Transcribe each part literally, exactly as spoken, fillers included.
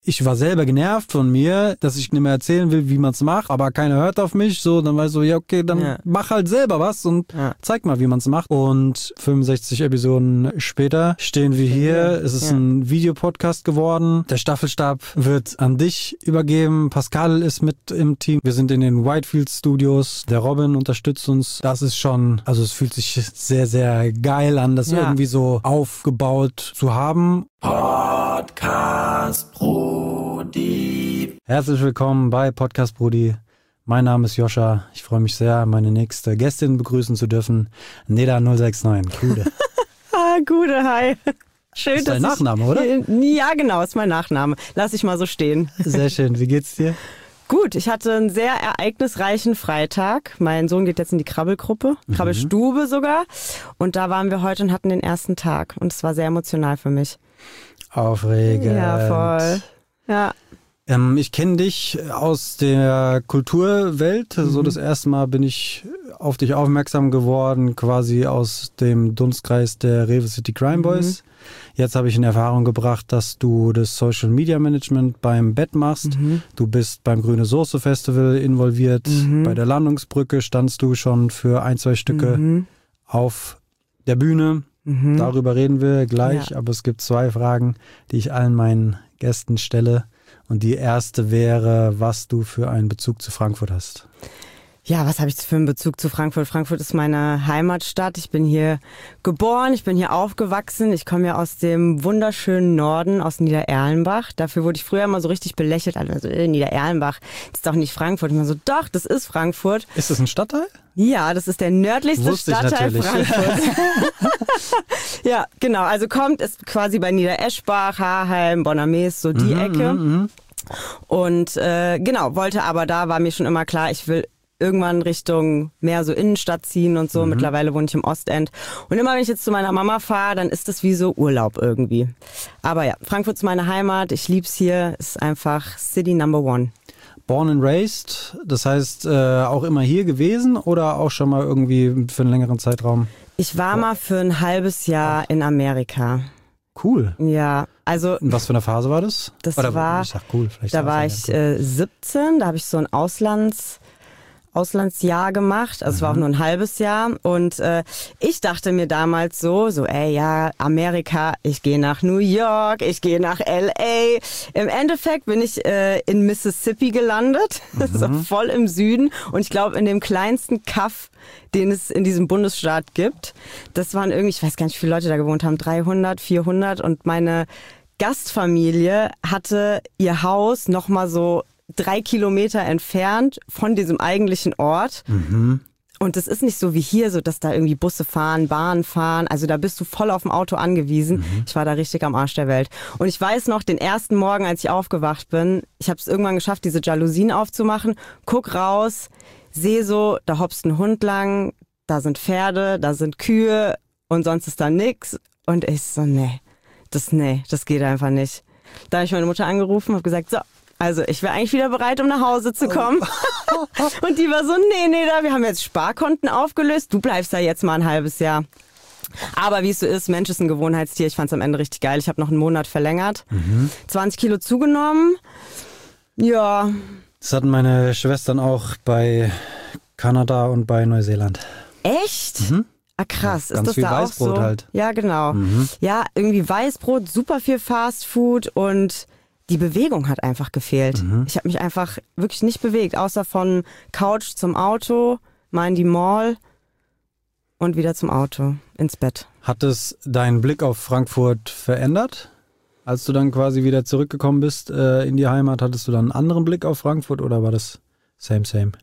ich war selber genervt von mir, dass ich nicht mehr erzählen will, wie man es macht, aber keiner hört auf mich. So, dann war ich so, ja okay, dann ja. mach halt selber was und ja. zeig mal, wie man es macht. Und fünfundsechzig Episoden später stehen wir hier. Ja. Es ist ja. ein Videopodcast geworden. Der Staffelstab wird an dich übergeben. Pascal ist mit im Team. Wir sind in den Whitefield Studios. Der Robin unterstützt uns. Das ist schon, also es fühlt sich sehr, sehr geil an, das ja. irgendwie so aufgebaut zu haben. Podcast Brudi. Herzlich willkommen bei Podcast Brudi. Mein Name ist Joscha. Ich freue mich sehr, meine nächste Gästin begrüßen zu dürfen. Neda null sechs neun. Gude. ah, Gude, hi. Schön, ist dein Nachname, ich, oder? Ja, genau, ist mein Nachname. Lass ich mal so stehen. Sehr schön. Wie geht's dir? Gut, ich hatte einen sehr ereignisreichen Freitag. Mein Sohn geht jetzt in die Krabbelgruppe, mhm. Krabbelstube sogar. Und da waren wir heute und hatten den ersten Tag. Und es war sehr emotional für mich. Aufregend. Ja, voll. Ja. Ähm, ich kenne dich aus der Kulturwelt. Mhm. So das erste Mal bin ich auf dich aufmerksam geworden, quasi aus dem Dunstkreis der Rewe City Crime Boys. Mhm. Jetzt habe ich in Erfahrung gebracht, dass du das Social Media Management beim Bett machst. Mhm. Du bist beim Grüne Soße Festival involviert. Mhm. Bei der Landungsbrücke standst du schon für ein, zwei Stücke mhm. auf der Bühne. Mhm. Darüber reden wir gleich, ja. aber es gibt zwei Fragen, die ich allen meinen Gästen stelle. Und die erste wäre, was du für einen Bezug zu Frankfurt hast. Ja, was habe ich für einen Bezug zu Frankfurt? Frankfurt ist meine Heimatstadt. Ich bin hier geboren, ich bin hier aufgewachsen. Ich komme ja aus dem wunderschönen Norden, aus Niedererlenbach. Dafür wurde ich früher immer so richtig belächelt. Also äh, Niedererlenbach, das ist doch nicht Frankfurt. Ich war so, doch, das ist Frankfurt. Ist das ein Stadtteil? Ja, das ist der nördlichste Wusste Stadtteil Frankfurts. Ja, genau. Also kommt es quasi bei Niedereschbach, Haarheim, Bonnermees, so die mhm, Ecke. Mhm. Und äh, genau, wollte aber da, war mir schon immer klar, ich will irgendwann Richtung mehr so Innenstadt ziehen und so. Mhm. Mittlerweile wohne ich im Ostend. Und immer wenn ich jetzt zu meiner Mama fahre, dann ist das wie so Urlaub irgendwie. Aber ja, Frankfurt ist meine Heimat. Ich lieb's hier. Ist einfach City Number One. Born and raised, das heißt äh, auch immer hier gewesen oder auch schon mal irgendwie für einen längeren Zeitraum? Ich war mal für ein halbes Jahr in Amerika. Cool. Ja, also. In was für eine Phase war das? Das oder, war, ich sag cool, vielleicht da war ich äh, siebzehn, da habe ich so ein Auslands... Auslandsjahr gemacht, also mhm. es war auch nur ein halbes Jahr und äh, ich dachte mir damals so, so ey ja, Amerika, ich gehe nach New York, ich gehe nach L A. Im Endeffekt bin ich äh, in Mississippi gelandet, mhm. so voll im Süden und ich glaube in dem kleinsten Kaff, den es in diesem Bundesstaat gibt. Das waren irgendwie, ich weiß gar nicht, wie viele Leute da gewohnt haben, dreihundert, vierhundert und meine Gastfamilie hatte ihr Haus nochmal so drei Kilometer entfernt von diesem eigentlichen Ort. Mhm. Und das ist nicht so wie hier, so dass da irgendwie Busse fahren, Bahnen fahren. Also da bist du voll auf dem Auto angewiesen. Mhm. Ich war da richtig am Arsch der Welt. Und ich weiß noch, den ersten Morgen, als ich aufgewacht bin, ich habe es irgendwann geschafft, diese Jalousien aufzumachen, guck raus, sehe so, da hopst ein Hund lang, da sind Pferde, da sind Kühe und sonst ist da nix. Und ich so, nee, das, nee, das geht einfach nicht. Da habe ich meine Mutter angerufen und habe gesagt, so, also ich wäre eigentlich wieder bereit, um nach Hause zu kommen. Oh. Und die war so, nee, nee, da, wir haben jetzt Sparkonten aufgelöst. Du bleibst da jetzt mal ein halbes Jahr. Aber wie es so ist, Mensch ist ein Gewohnheitstier. Ich fand es am Ende richtig geil. Ich habe noch einen Monat verlängert. Mhm. zwanzig Kilo zugenommen. Ja. Das hatten meine Schwestern auch bei Kanada und bei Neuseeland. Echt? Mhm. Ah, krass. Ja, ganz ist das viel da Weißbrot auch so? halt. Ja, genau. Mhm. Ja, irgendwie Weißbrot, super viel Fastfood und die Bewegung hat einfach gefehlt. Mhm. Ich habe mich einfach wirklich nicht bewegt, außer von Couch zum Auto, mal in die Mall und wieder zum Auto, ins Bett. Hat es deinen Blick auf Frankfurt verändert? Als du dann quasi wieder zurückgekommen bist äh, in die Heimat, hattest du dann einen anderen Blick auf Frankfurt oder war das same, same?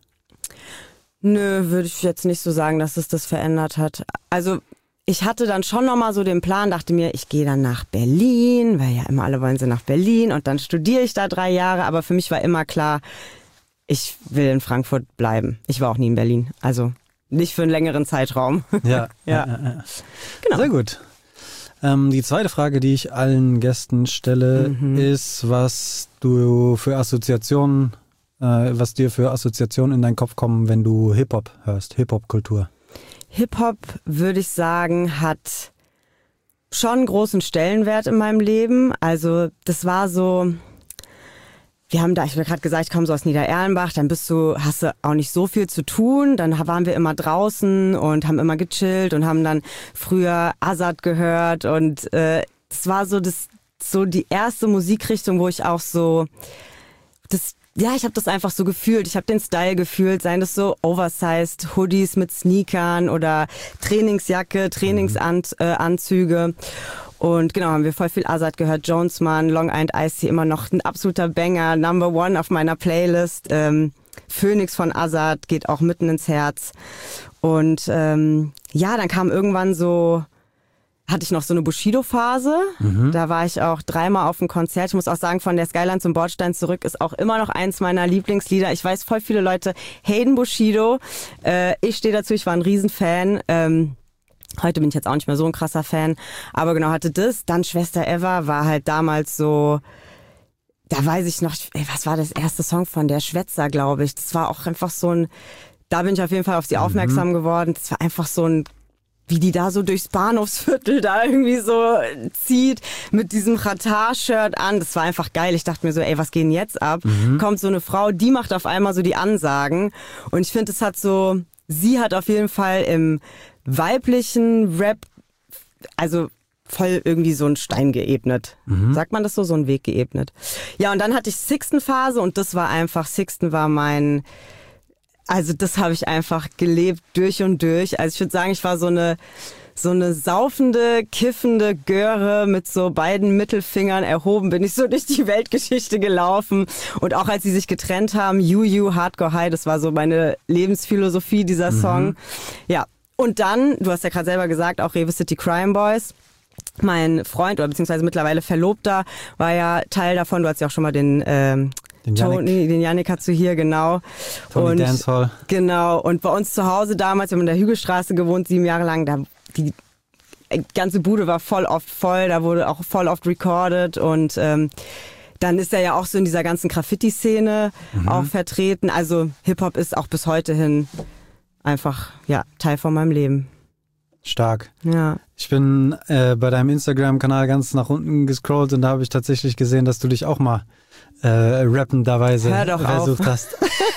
Nö, würde ich jetzt nicht so sagen, dass es das verändert hat. Also ich hatte dann schon nochmal so den Plan, dachte mir, ich gehe dann nach Berlin, weil ja immer alle wollen sie nach Berlin und dann studiere ich da drei Jahre. Aber für mich war immer klar, ich will in Frankfurt bleiben. Ich war auch nie in Berlin, also nicht für einen längeren Zeitraum. Ja, ja. ja, ja. Genau. Sehr gut. Ähm, die zweite Frage, die ich allen Gästen stelle, mhm. ist, was du für Assoziationen, äh, was dir für Assoziationen in deinen Kopf kommen, wenn du Hip-Hop hörst, Hip-Hop-Kultur. Hip-Hop, würde ich sagen, hat schon großen Stellenwert in meinem Leben. Also das war so, wir haben da, ich habe gerade gesagt, ich komme so aus Niedererlenbach, dann bist du, hast du auch nicht so viel zu tun. Dann waren wir immer draußen und haben immer gechillt und haben dann früher Azad gehört. Und äh, das war so das, so die erste Musikrichtung, wo ich auch so, das, ja, ich habe das einfach so gefühlt. Ich habe den Style gefühlt, seien das so oversized Hoodies mit Sneakern oder Trainingsjacke, Trainingsanzüge. Und genau, haben wir voll viel Azad gehört, Jonesman, Long Island Ice-T, immer noch ein absoluter Banger, Number One auf meiner Playlist. Ähm, Phoenix von Azad geht auch mitten ins Herz. Und ähm, ja, dann kam irgendwann so, hatte ich noch so eine Bushido-Phase. Mhm. Da war ich auch dreimal auf dem Konzert. Ich muss auch sagen, von der Skyline zum Bordstein zurück ist auch immer noch eins meiner Lieblingslieder. Ich weiß, voll viele Leute haten Bushido. Äh, ich stehe dazu, ich war ein Riesenfan. Ähm, Heute bin ich jetzt auch nicht mehr so ein krasser Fan. Aber genau, hatte das. Dann Schwester Eva war halt damals so, da weiß ich noch, ey, was war das erste Song von der Schwätzer, glaube ich. Das war auch einfach so ein, da bin ich auf jeden Fall auf sie mhm. aufmerksam geworden. Das war einfach so ein, wie die da so durchs Bahnhofsviertel da irgendwie so zieht mit diesem Qatar-Shirt an. Das war einfach geil. Ich dachte mir so, ey, was geht denn jetzt ab? Mhm. Kommt so eine Frau, die macht auf einmal so die Ansagen. Und ich finde, es hat so, sie hat auf jeden Fall im weiblichen Rap, also voll irgendwie so einen Stein geebnet. Mhm. Sagt man das so? So einen Weg geebnet. Ja, und dann hatte ich Sixten-Phase und das war einfach, Sixten war mein, also das habe ich einfach gelebt durch und durch. Also ich würde sagen, ich war so eine so eine saufende, kiffende Göre mit so beiden Mittelfingern erhoben, bin ich so durch die Weltgeschichte gelaufen. Und auch als sie sich getrennt haben, You You, Hardcore High, das war so meine Lebensphilosophie, dieser mhm. Song. Ja, und dann, du hast ja gerade selber gesagt, auch Rewe City Crime Boys. Mein Freund oder beziehungsweise mittlerweile Verlobter war ja Teil davon. Du hast ja auch schon mal den ähm, Den Tony, den Yannick hast du hier, genau. Tony und, Dancehall. Genau. Und bei uns zu Hause damals, wir haben in der Hügelstraße gewohnt, sieben Jahre lang, da die ganze Bude war voll oft voll, da wurde auch voll oft recorded und ähm, dann ist er ja auch so in dieser ganzen Graffiti-Szene mhm. auch vertreten. Also Hip-Hop ist auch bis heute hin einfach, ja, Teil von meinem Leben. Stark. Ja. Ich bin äh, bei deinem Instagram-Kanal ganz nach unten gescrollt und da habe ich tatsächlich gesehen, dass du dich auch mal äh, rappenderweise versucht hast.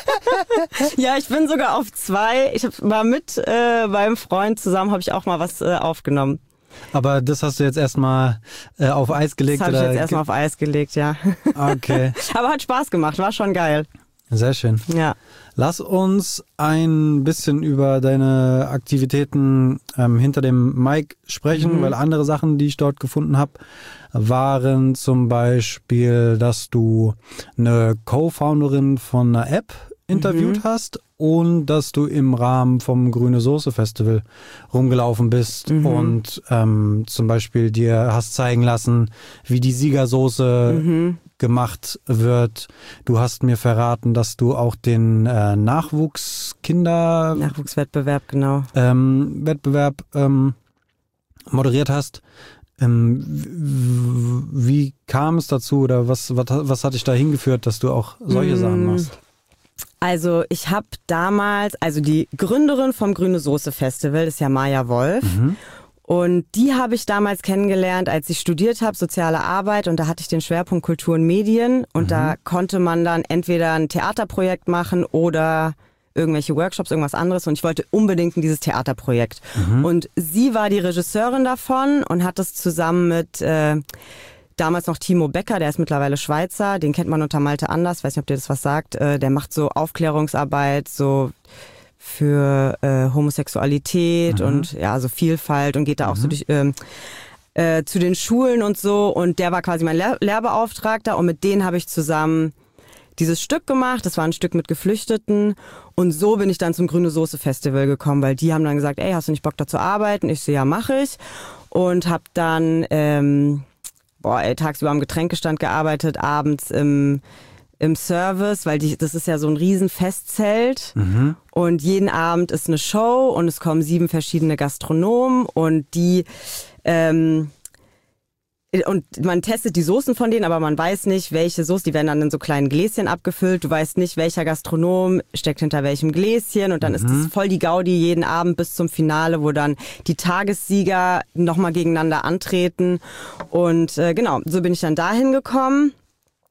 Ja, ich bin sogar auf zwei. Ich hab, war mit äh, beim Freund zusammen, habe ich auch mal was äh, aufgenommen. Aber das hast du jetzt erstmal äh, auf Eis gelegt? Das habe ich jetzt erstmal auf Eis gelegt, ja. Okay. Aber hat Spaß gemacht, war schon geil. Sehr schön. Ja. Lass uns ein bisschen über deine Aktivitäten ähm, hinter dem Mic sprechen, mhm. weil andere Sachen, die ich dort gefunden habe, waren zum Beispiel, dass du eine Co-Founderin von einer App interviewt mhm. hast und dass du im Rahmen vom Grüne Soße Festival rumgelaufen bist mhm. und ähm, zum Beispiel dir hast zeigen lassen, wie die Siegersoße mhm. gemacht wird. Du hast mir verraten, dass du auch den äh, Nachwuchskinder Nachwuchswettbewerb, genau. Ähm, Wettbewerb ähm, moderiert hast. Ähm, wie kam es dazu oder was, was, was hat dich da hingeführt, dass du auch solche mmh. Sachen machst? Also ich habe damals, also die Gründerin vom Grüne Soße Festival ist ja Maja Wolf. Mhm. Und die habe ich damals kennengelernt, als ich studiert habe, soziale Arbeit. Und da hatte ich den Schwerpunkt Kultur und Medien. Und mhm. da konnte man dann entweder ein Theaterprojekt machen oder irgendwelche Workshops, irgendwas anderes. Und ich wollte unbedingt in dieses Theaterprojekt. Mhm. Und sie war die Regisseurin davon und hat das zusammen mit äh, damals noch Timo Becker, der ist mittlerweile Schweizer. Den kennt man unter Malte Anders. Weiß nicht, ob dir das was sagt. Äh, der macht so Aufklärungsarbeit, so für äh, Homosexualität mhm. und ja, so Vielfalt und geht da mhm. auch so durch ähm, äh, zu den Schulen und so. Und der war quasi mein Lehr- Lehrbeauftragter und mit denen habe ich zusammen dieses Stück gemacht. Das war ein Stück mit Geflüchteten und so bin ich dann zum Grüne Soße Festival gekommen, weil die haben dann gesagt, ey, hast du nicht Bock da zu arbeiten? Ich so, ja, mache ich. Und habe dann ähm, boah, ey, tagsüber am Getränkestand gearbeitet, abends im im Service, weil die, das ist ja so ein riesen Festzelt mhm. und jeden Abend ist eine Show und es kommen sieben verschiedene Gastronomen und die ähm, und man testet die Soßen von denen, aber man weiß nicht, welche Soße, die werden dann in so kleinen Gläschen abgefüllt, du weißt nicht, welcher Gastronom steckt hinter welchem Gläschen und dann mhm. ist das voll die Gaudi jeden Abend bis zum Finale, wo dann die Tagessieger nochmal gegeneinander antreten und äh, genau, so bin ich dann dahin gekommen.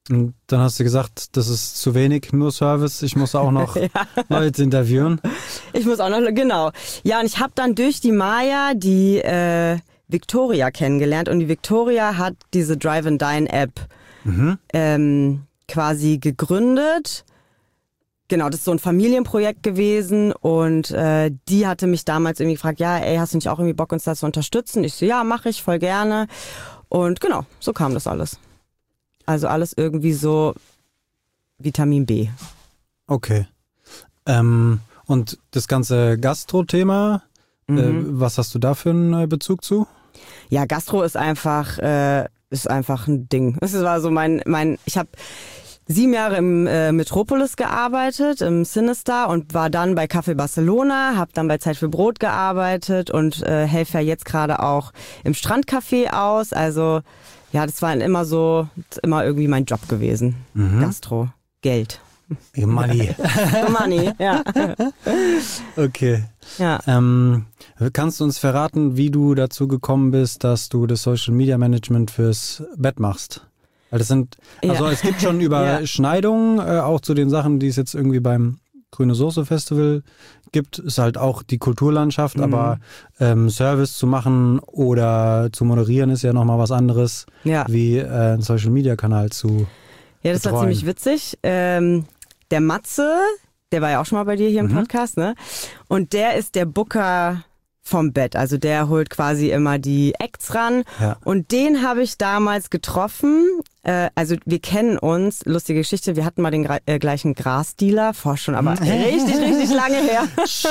Und dann hast du gesagt, das ist zu wenig, nur Service. Ich muss auch noch ja. Leute interviewen. Ich muss auch noch, genau. Ja, und ich habe dann durch die Maya die äh, Victoria kennengelernt. Und die Victoria hat diese Drive-and-Dine-App mhm. ähm, quasi gegründet. Genau, das ist so ein Familienprojekt gewesen. Und äh, die hatte mich damals irgendwie gefragt, ja, ey, hast du nicht auch irgendwie Bock, uns da zu unterstützen? Ich so, ja, mache ich voll gerne. Und genau, so kam das alles. Also alles irgendwie so Vitamin B. Okay. Ähm, und das ganze Gastro-Thema, mhm. äh, was hast du da für einen Bezug zu? Ja, Gastro ist einfach, äh, ist einfach ein Ding. Das war so mein, mein, ich habe sieben Jahre im äh, Metropolis gearbeitet, im Sinister und war dann bei Café Barcelona, habe dann bei Zeit für Brot gearbeitet und äh, helfe ja jetzt gerade auch im Strandcafé aus. Also ja, das war immer so, immer irgendwie mein Job gewesen. Mhm. Gastro, Geld. Money. Money, ja. Okay. Ja. Ähm, kannst du uns verraten, wie du dazu gekommen bist, dass du das Social Media Management fürs Bett machst? Weil das sind, also ja. es gibt schon Überschneidungen, ja. äh, auch zu den Sachen, die es jetzt irgendwie beim Grüne Soße Festival gibt, ist halt auch die Kulturlandschaft, mhm. aber ähm, Service zu machen oder zu moderieren ist ja nochmal was anderes, ja. wie äh, einen Social-Media-Kanal zu Ja, das betreuen. war ziemlich witzig. Ähm, der Matze, der war ja auch schon mal bei dir hier im mhm. Podcast, ne? Und der ist der Booker vom Bett, also der holt quasi immer die Acts ran ja. und den habe ich damals getroffen, äh, also wir kennen uns, lustige Geschichte, wir hatten mal den äh, gleichen Grasdealer, vor schon aber richtig, richtig lange her.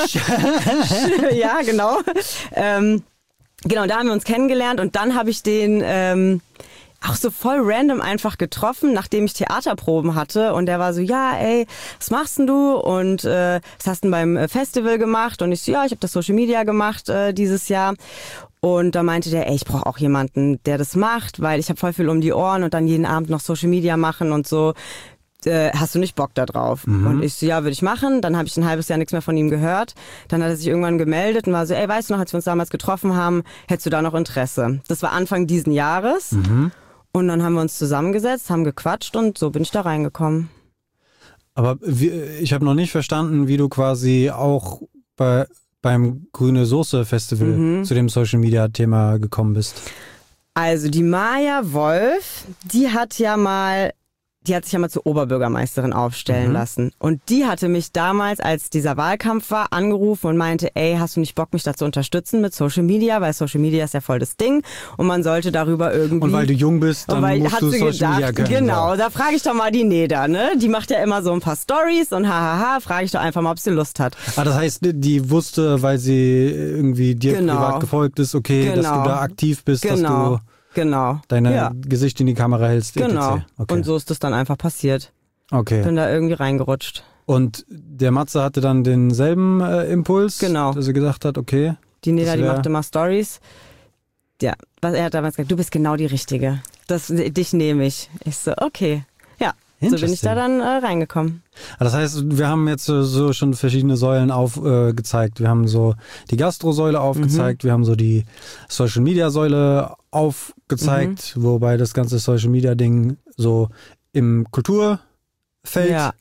Ja, genau. Ähm, genau, da haben wir uns kennengelernt und dann habe ich den ähm, auch so voll random einfach getroffen, nachdem ich Theaterproben hatte und der war so, ja, ey, was machst denn du und äh, was hast du denn beim Festival gemacht? Und ich so, ja, ich habe das Social Media gemacht äh, dieses Jahr und da meinte der, ey, ich brauche auch jemanden, der das macht, weil ich habe voll viel um die Ohren und dann jeden Abend noch Social Media machen und so. Äh, hast du nicht Bock da drauf? Mhm. Und ich so, ja, würde ich machen. Dann habe ich ein halbes Jahr nichts mehr von ihm gehört. Dann hat er sich irgendwann gemeldet und war so, ey, weißt du noch, als wir uns damals getroffen haben, hättest du da noch Interesse? Das war Anfang diesen Jahres. Mhm. Und dann haben wir uns zusammengesetzt, haben gequatscht und so bin ich da reingekommen. Aber wie, ich habe noch nicht verstanden, wie du quasi auch bei, beim Grüne Soße Festival mhm. zu dem Social Media Thema gekommen bist. Also die Maja Wolf, die hat ja mal, die hat sich ja mal zur Oberbürgermeisterin aufstellen mhm. lassen. Und die hatte mich damals, als dieser Wahlkampf war, angerufen und meinte, ey, hast du nicht Bock, mich da zu unterstützen mit Social Media? Weil Social Media ist ja voll das Ding und man sollte darüber irgendwie... Und weil du jung bist, dann weil, musst du Social gedacht, Media können. Genau, da frage ich doch mal die Neda, ne? Die macht ja immer so ein paar Stories und hahaha, frage ich doch einfach mal, ob sie Lust hat. Ah, das heißt, die wusste, weil sie irgendwie dir genau. privat gefolgt ist, okay, genau. dass du da aktiv bist, genau. dass du... Genau. Deine ja. Gesicht in die Kamera hältst. Genau. Okay. Und so ist das dann einfach passiert. Okay. Bin da irgendwie reingerutscht. Und der Matze hatte dann denselben äh, Impuls, genau. dass er gesagt hat, okay. Die Neda, die macht immer Stories. Ja, was er hat damals gesagt, du bist genau die Richtige. Das, dich nehme ich. Ich so, okay. Ja, so bin ich da dann äh, reingekommen. Das heißt, wir haben jetzt so schon verschiedene Säulen aufgezeigt. Äh, wir haben so die Gastro-Säule aufgezeigt, mhm. wir haben so die Social-Media-Säule aufgezeigt, mhm. wobei das ganze Social-Media-Ding so im Kulturfeld ja.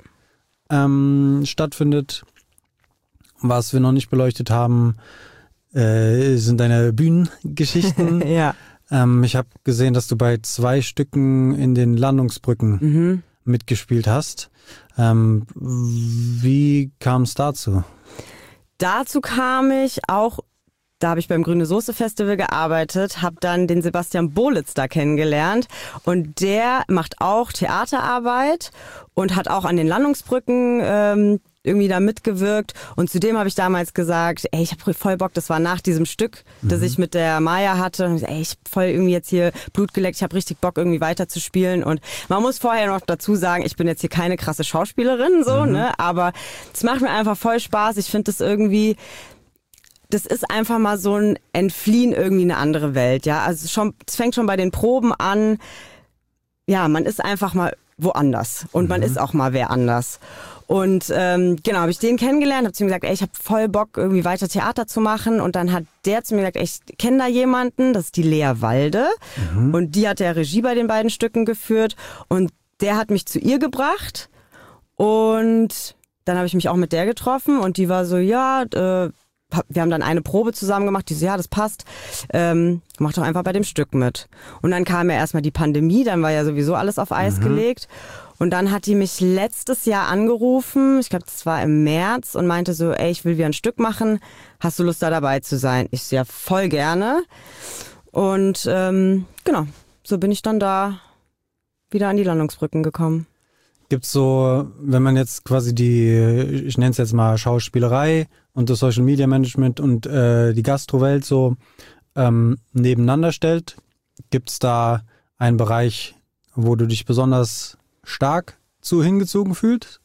ähm, stattfindet. Was wir noch nicht beleuchtet haben, äh, sind deine Bühnengeschichten. ja. ähm, ich habe gesehen, dass du bei zwei Stücken in den Landungsbrücken mhm. mitgespielt hast. Ähm, wie kam es dazu? Dazu kam ich auch, da habe ich beim Grüne Soße Festival gearbeitet, habe dann den Sebastian Bolitz da kennengelernt und der macht auch Theaterarbeit und hat auch an den Landungsbrücken ähm, irgendwie da mitgewirkt und zudem habe ich damals gesagt, ey, ich habe voll Bock, das war nach diesem Stück, das mhm. ich mit der Maya hatte, und ey, ich habe voll irgendwie jetzt hier Blut geleckt, ich habe richtig Bock irgendwie weiter zu spielen und man muss vorher noch dazu sagen, ich bin jetzt hier keine krasse Schauspielerin, so, mhm. ne, aber es macht mir einfach voll Spaß, ich finde das irgendwie, das ist einfach mal so ein Entfliehen irgendwie in eine andere Welt, ja, also schon, es fängt schon bei den Proben an, ja, man ist einfach mal woanders und mhm. man ist auch mal wer anders. Und ähm, genau, habe ich den kennengelernt, habe zu ihm gesagt, ey, ich habe voll Bock, irgendwie weiter Theater zu machen. Und dann hat der zu mir gesagt, ey, ich kenne da jemanden, das ist die Lea Walde. Mhm. Und die hat ja Regie bei den beiden Stücken geführt. Und der hat mich zu ihr gebracht und dann habe ich mich auch mit der getroffen und die war so, ja, äh, wir haben dann eine Probe zusammen gemacht, die so, ja, das passt, ähm, mach doch einfach bei dem Stück mit. Und dann kam ja erstmal die Pandemie, dann war ja sowieso alles auf Eis mhm. gelegt. Und dann hat die mich letztes Jahr angerufen, ich glaube, das war im März, und meinte so, ey, ich will wieder ein Stück machen, hast du Lust da dabei zu sein? Ich so, ja, voll gerne. Und ähm, genau, so bin ich dann da wieder an die Landungsbrücken gekommen. Gibt's so, wenn man jetzt quasi die, ich nenne es jetzt mal Schauspielerei und das Social Media Management und äh, die Gastrowelt so ähm, nebeneinander stellt, gibt's da einen Bereich, wo du dich besonders stark zu hingezogen fühlst?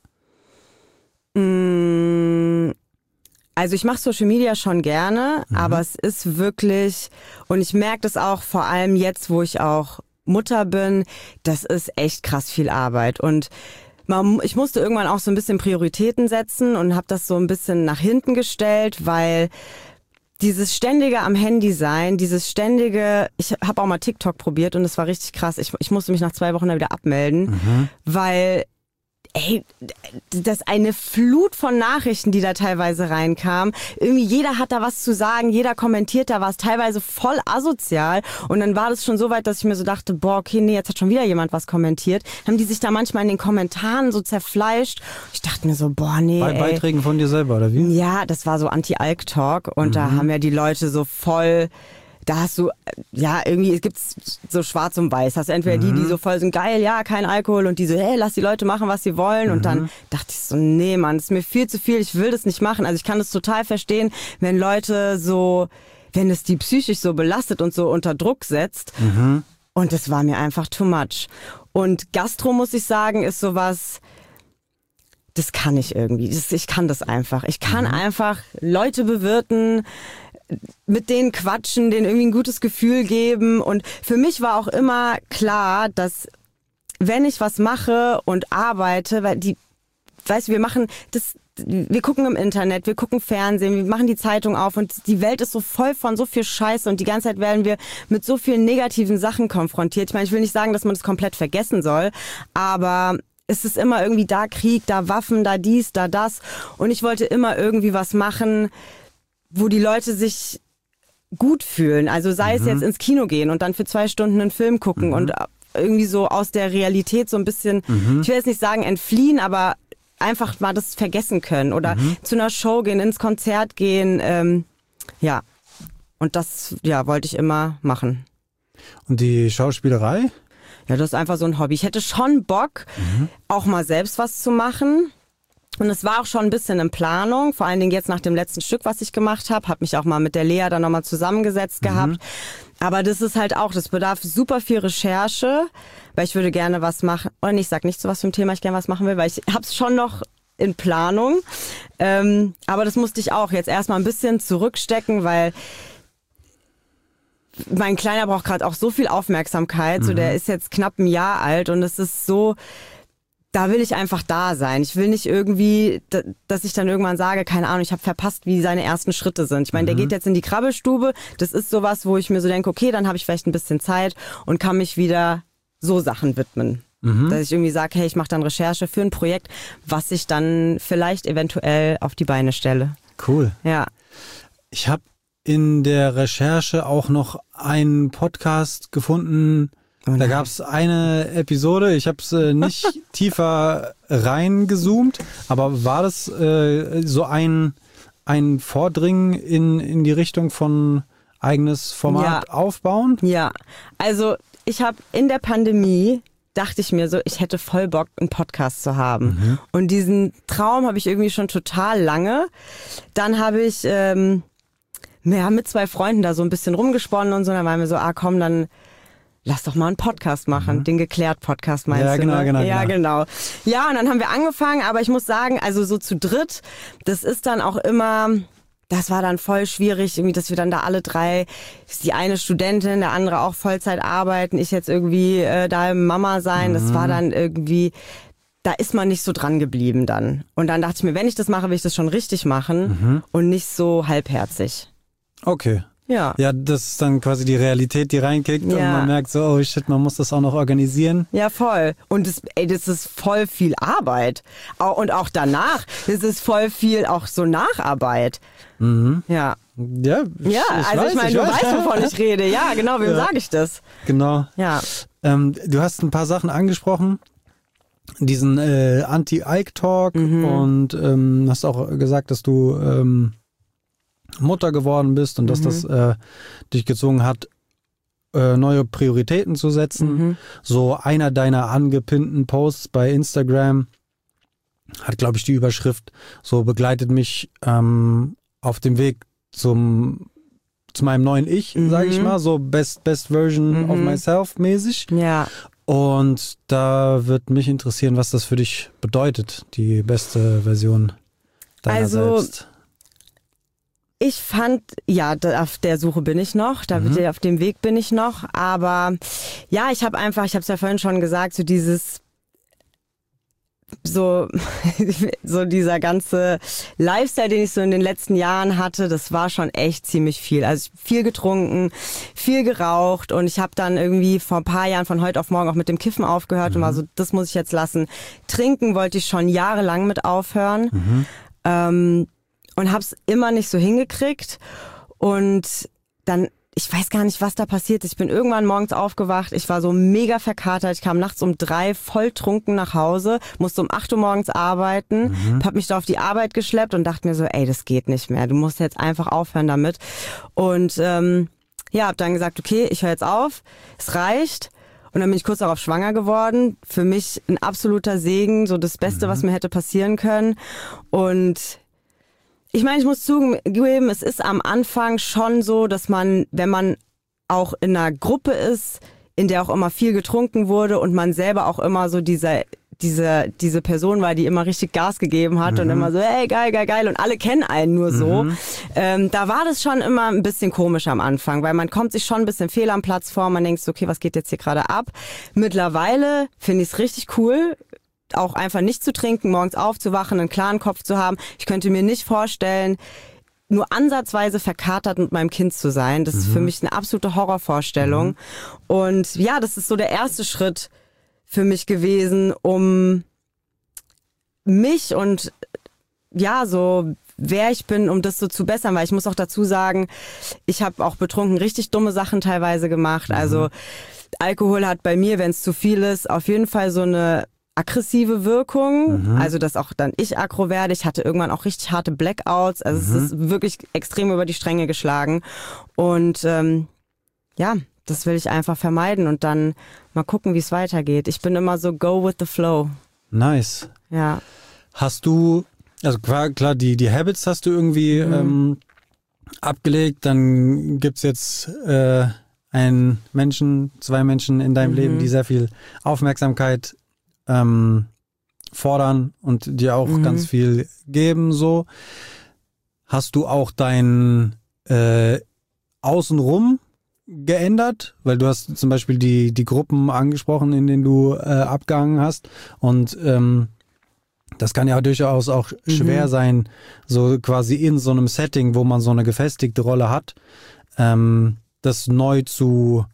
Also ich mache Social Media schon gerne, mhm. aber es ist wirklich, und ich merke das auch vor allem jetzt, wo ich auch Mutter bin, das ist echt krass viel Arbeit. Und man, ich musste irgendwann auch so ein bisschen Prioritäten setzen und habe das so ein bisschen nach hinten gestellt, weil dieses ständige am Handy sein, dieses ständige, ich habe auch mal TikTok probiert und es war richtig krass. Ich, ich musste mich nach zwei Wochen da wieder abmelden, mhm. weil ey, das ist eine Flut von Nachrichten, die da teilweise reinkam. Irgendwie jeder hat da was zu sagen, jeder kommentiert da was, teilweise voll asozial. Und dann war das schon so weit, dass ich mir so dachte, boah, okay, nee, jetzt hat schon wieder jemand was kommentiert. Haben die sich da manchmal in den Kommentaren so zerfleischt. Ich dachte mir so, boah, nee, Bei ey. Beiträgen von dir selber, oder wie? Ja, das war so Anti-Alk-Talk und mhm. da haben ja die Leute so voll... Da hast du, ja, irgendwie, es gibt so schwarz und weiß. Hast du entweder mhm. die, die so voll sind, geil, ja, kein Alkohol, und die so, hey, lass die Leute machen, was sie wollen. Mhm. Und dann dachte ich so, nee, Mann, das ist mir viel zu viel, ich will das nicht machen. Also ich kann das total verstehen, wenn Leute so, wenn es die psychisch so belastet und so unter Druck setzt. Mhm. Und das war mir einfach too much. Und Gastro, muss ich sagen, ist sowas, das kann ich irgendwie. Das, ich kann das einfach. Ich kann mhm. einfach Leute bewirten, mit denen quatschen, denen irgendwie ein gutes Gefühl geben. Und für mich war auch immer klar, dass wenn ich was mache und arbeite, weil die, weißt du, wir machen das, wir gucken im Internet, wir gucken Fernsehen, wir machen die Zeitung auf und die Welt ist so voll von so viel Scheiße und die ganze Zeit werden wir mit so vielen negativen Sachen konfrontiert. Ich meine, ich will nicht sagen, dass man das komplett vergessen soll, aber es ist immer irgendwie da Krieg, da Waffen, da dies, da das. Und ich wollte immer irgendwie was machen, wo die Leute sich gut fühlen. Also sei mhm. es jetzt ins Kino gehen und dann für zwei Stunden einen Film gucken mhm. und irgendwie so aus der Realität so ein bisschen, mhm. ich will jetzt nicht sagen entfliehen, aber einfach mal das vergessen können oder mhm. zu einer Show gehen, ins Konzert gehen. Ähm, ja, und das ja wollte ich immer machen. Und die Schauspielerei? Ja, das ist einfach so ein Hobby. Ich hätte schon Bock, mhm. auch mal selbst was zu machen. Und es war auch schon ein bisschen in Planung, vor allen Dingen jetzt nach dem letzten Stück, was ich gemacht habe. Habe mich auch mal mit der Lea dann nochmal zusammengesetzt mhm. gehabt. Aber das ist halt auch, das bedarf super viel Recherche, weil ich würde gerne was machen. Und ich sag nicht so was zum Thema, ich gerne was machen will, weil ich hab's schon noch in Planung. Ähm, aber das musste ich auch jetzt erstmal ein bisschen zurückstecken, weil mein Kleiner braucht gerade auch so viel Aufmerksamkeit. Mhm. So, der ist jetzt knapp ein Jahr alt und es ist so... Da will ich einfach da sein. Ich will nicht irgendwie, dass ich dann irgendwann sage, keine Ahnung, ich habe verpasst, wie seine ersten Schritte sind. Ich meine, mhm. der geht jetzt in die Krabbelstube. Das ist sowas, wo ich mir so denke, okay, dann habe ich vielleicht ein bisschen Zeit und kann mich wieder so Sachen widmen. Mhm. Dass ich irgendwie sage, hey, ich mache dann Recherche für ein Projekt, was ich dann vielleicht eventuell auf die Beine stelle. Cool. Ja. Ich habe in der Recherche auch noch einen Podcast gefunden. Oh da gab es eine Episode, ich habe es äh, nicht tiefer reingezoomt, aber war das äh, so ein, ein Vordringen in, in die Richtung von eigenes Format ja. aufbauen? Ja, also ich habe in der Pandemie, dachte ich mir so, ich hätte voll Bock, einen Podcast zu haben. Mhm. Und diesen Traum habe ich irgendwie schon total lange. Dann habe ich ähm, ja, mit zwei Freunden da so ein bisschen rumgesponnen und so, dann waren wir so, ah komm, dann lass doch mal einen Podcast machen, mhm. den Geklärt-Podcast meinst ja, du? Genau, ne? genau, ja, genau. genau. Ja, und dann haben wir angefangen, aber ich muss sagen, also so zu dritt, das ist dann auch immer, das war dann voll schwierig, irgendwie, dass wir dann da alle drei, ist die eine Studentin, der andere auch Vollzeit arbeiten, ich jetzt irgendwie äh, da Mama sein, mhm. das war dann irgendwie, da ist man nicht so dran geblieben dann. Und dann dachte ich mir, wenn ich das mache, will ich das schon richtig machen mhm. und nicht so halbherzig. Okay. Ja. Ja, das ist dann quasi die Realität, die reinkickt ja. und man merkt so, oh shit, man muss das auch noch organisieren. Ja, voll. Und das, ey, das ist voll viel Arbeit. Und auch danach, das ist voll viel auch so Nacharbeit. Mhm. Ja. Ja, ich, ja, ich also weiß, ich meine, ich du weiß. weißt, wovon ich rede. Ja, genau, wem ja. sage ich das? Genau. Ja. Ähm, du hast ein paar Sachen angesprochen. Diesen äh, Anti-Ike-Talk mhm. und ähm, hast auch gesagt, dass du ähm, Mutter geworden bist und mhm. dass das äh, dich gezwungen hat, äh, neue Prioritäten zu setzen. Mhm. So einer deiner angepinnten Posts bei Instagram hat, glaube ich, die Überschrift so begleitet mich ähm, auf dem Weg zum zu meinem neuen Ich, mhm. sage ich mal, so best best version mhm. of myself mäßig. Ja. Und da wird mich interessieren, was das für dich bedeutet, die beste Version deiner also, selbst. Ich fand, ja, da, auf der Suche bin ich noch, da mhm. auf dem Weg bin ich noch, aber ja, ich habe einfach, ich habe es ja vorhin schon gesagt, so dieses, so, so dieser ganze Lifestyle, den ich so in den letzten Jahren hatte, das war schon echt ziemlich viel. Also viel getrunken, viel geraucht und ich habe dann irgendwie vor ein paar Jahren von heute auf morgen auch mit dem Kiffen aufgehört mhm. und war so, das muss ich jetzt lassen. Trinken wollte ich schon jahrelang mit aufhören. Mhm. Ähm, Und hab's immer nicht so hingekriegt. Und dann, ich weiß gar nicht, was da passiert ist. Ich bin irgendwann morgens aufgewacht. Ich war so mega verkatert. Ich kam nachts um drei voll trunken nach Hause, musste um acht Uhr morgens arbeiten, mhm. hab mich da auf die Arbeit geschleppt und dachte mir so, ey, das geht nicht mehr. Du musst jetzt einfach aufhören damit. Und ähm, ja, hab dann gesagt, okay, ich höre jetzt auf. Es reicht. Und dann bin ich kurz darauf schwanger geworden. Für mich ein absoluter Segen, so das Beste, mhm. was mir hätte passieren können. Und ich meine, ich muss zugeben, es ist am Anfang schon so, dass man, wenn man auch in einer Gruppe ist, in der auch immer viel getrunken wurde und man selber auch immer so diese, diese, diese Person war, die immer richtig Gas gegeben hat mhm. und immer so, hey, geil, geil, geil und alle kennen einen nur so. Mhm. Ähm, da war das schon immer ein bisschen komisch am Anfang, weil man kommt sich schon ein bisschen fehl am Platz vor, man denkt so, okay, was geht jetzt hier gerade ab? Mittlerweile finde ich es richtig cool, auch einfach nicht zu trinken, morgens aufzuwachen, einen klaren Kopf zu haben. Ich könnte mir nicht vorstellen, nur ansatzweise verkatert mit meinem Kind zu sein. Das mhm. ist für mich eine absolute Horrorvorstellung. Mhm. Und ja, das ist so der erste Schritt für mich gewesen, um mich und ja, so wer ich bin, um das so zu bessern, weil ich muss auch dazu sagen, ich habe auch betrunken richtig dumme Sachen teilweise gemacht. Mhm. Also Alkohol hat bei mir, wenn es zu viel ist, auf jeden Fall so eine aggressive Wirkung, mhm. also dass auch dann ich aggro werde. Ich hatte irgendwann auch richtig harte Blackouts, also mhm. es ist wirklich extrem über die Stränge geschlagen und ähm, ja, das will ich einfach vermeiden und dann mal gucken, wie es weitergeht. Ich bin immer so go with the flow. Nice. Ja. Hast du, also klar, klar die, die Habits hast du irgendwie mhm. ähm, abgelegt, dann gibt's jetzt äh, einen Menschen, zwei Menschen in deinem mhm. Leben, die sehr viel Aufmerksamkeit Ähm, fordern und dir auch mhm. ganz viel geben, so. Hast du auch dein äh, Außenrum geändert? Weil du hast zum Beispiel die, die Gruppen angesprochen, in denen du äh, abgehangen hast und ähm, das kann ja durchaus auch mhm. schwer sein, so quasi in so einem Setting, wo man so eine gefestigte Rolle hat, ähm, das neu zu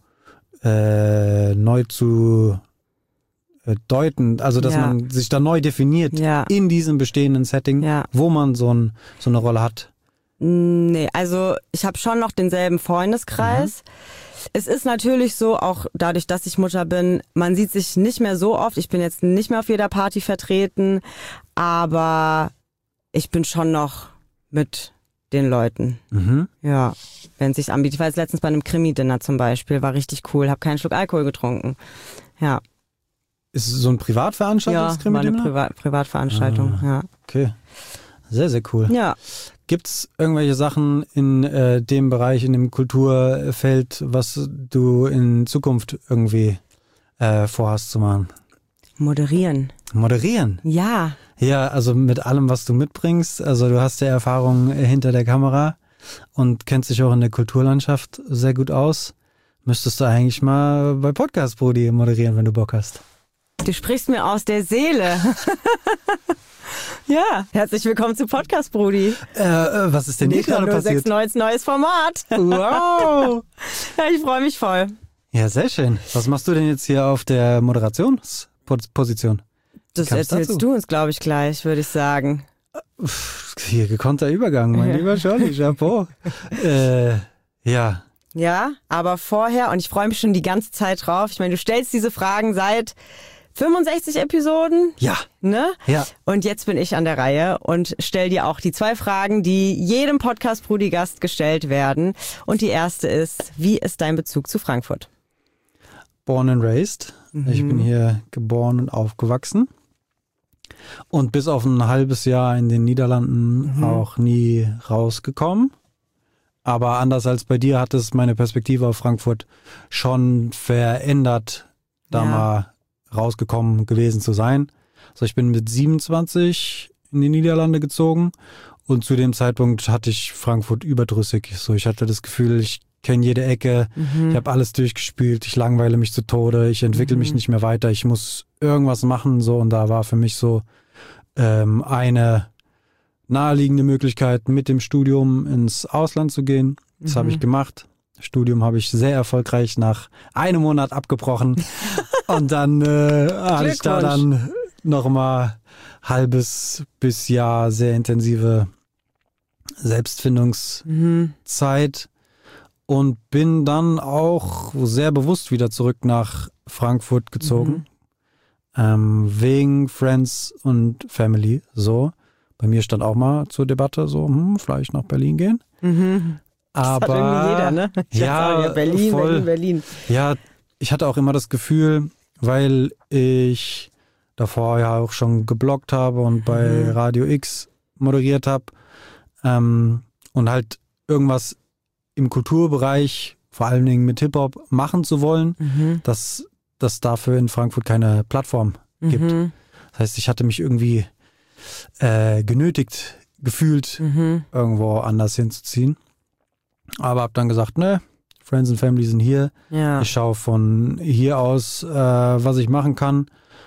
äh, neu zu deuten, also dass ja. man sich da neu definiert ja. in diesem bestehenden Setting, ja. wo man so, ein, so eine Rolle hat. Nee, also ich habe schon noch denselben Freundeskreis. Mhm. Es ist natürlich so, auch dadurch, dass ich Mutter bin, man sieht sich nicht mehr so oft. Ich bin jetzt nicht mehr auf jeder Party vertreten, aber ich bin schon noch mit den Leuten. Mhm. Ja, wenn es sich anbietet. Ich war jetzt letztens bei einem Krimi-Dinner zum Beispiel, war richtig cool, habe keinen Schluck Alkohol getrunken. Ja. Ist es so eine Privatveranstaltung? Ja, war eine Priva- Privatveranstaltung, ah, ja. Okay, sehr, sehr cool. Ja. Gibt's irgendwelche Sachen in äh, dem Bereich, in dem Kulturfeld, was du in Zukunft irgendwie äh, vorhast zu machen? Moderieren. Moderieren? Ja. Ja, also mit allem, was du mitbringst. Also du hast ja Erfahrung hinter der Kamera und kennst dich auch in der Kulturlandschaft sehr gut aus. Müsstest du eigentlich mal bei Podcast Brudi moderieren, wenn du Bock hast. Du sprichst mir aus der Seele. Ja, herzlich willkommen zu Podcast, Brudi. Äh, äh, was ist denn hier gerade passiert? null sechs neun, neues Format. Wow. Ja, ich freue mich voll. Ja, sehr schön. Was machst du denn jetzt hier auf der Moderationsposition? Das erzählst dazu? Du uns, glaube ich, gleich, würde ich sagen. Hier, gekonnter Übergang, mein lieber Scholli, Chapeau. äh, ja. Ja, aber vorher, und ich freue mich schon die ganze Zeit drauf, ich meine, du stellst diese Fragen seit fünfundsechzig Episoden. Ja. Ne? Ja. Und jetzt bin ich an der Reihe und stell dir auch die zwei Fragen, die jedem Podcast-Brudi-Gast gestellt werden. Und die erste ist, wie ist dein Bezug zu Frankfurt? Born and raised. Mhm. Ich bin hier geboren und aufgewachsen. Und bis auf ein halbes Jahr in den Niederlanden mhm. auch nie rausgekommen. Aber anders als bei dir hat es meine Perspektive auf Frankfurt schon verändert, da ja. mal rausgekommen gewesen zu sein. Also ich bin mit siebenundzwanzig in die Niederlande gezogen und zu dem Zeitpunkt hatte ich Frankfurt überdrüssig. So, ich hatte das Gefühl, ich kenne jede Ecke, mhm. ich habe alles durchgespielt, ich langweile mich zu Tode, ich entwickle mhm. mich nicht mehr weiter, ich muss irgendwas machen. So, und da war für mich so ähm, eine naheliegende Möglichkeit, mit dem Studium ins Ausland zu gehen. Das mhm. habe ich gemacht. Studium habe ich sehr erfolgreich nach einem Monat abgebrochen und dann äh, hatte ich da dann nochmal halbes bis Jahr sehr intensive Selbstfindungszeit mhm. und bin dann auch sehr bewusst wieder zurück nach Frankfurt gezogen, mhm. ähm, wegen Friends und Family. So, bei mir stand auch mal zur Debatte so, hm, vielleicht nach Berlin gehen. Mhm. Aber das hat irgendwie jeder, ne? Ich ja, ja, Berlin, voll. Berlin, Berlin. Ja, ich hatte auch immer das Gefühl, weil ich davor ja auch schon gebloggt habe und bei mhm. Radio X moderiert habe ähm, und halt irgendwas im Kulturbereich, vor allen Dingen mit Hip-Hop, machen zu wollen, mhm. dass das dafür in Frankfurt keine Plattform gibt. Mhm. Das heißt, ich hatte mich irgendwie äh, genötigt gefühlt, mhm. irgendwo anders hinzuziehen. Aber habe dann gesagt, ne, Friends and Family sind hier. Ja. Ich schaue von hier aus, äh, was ich machen kann.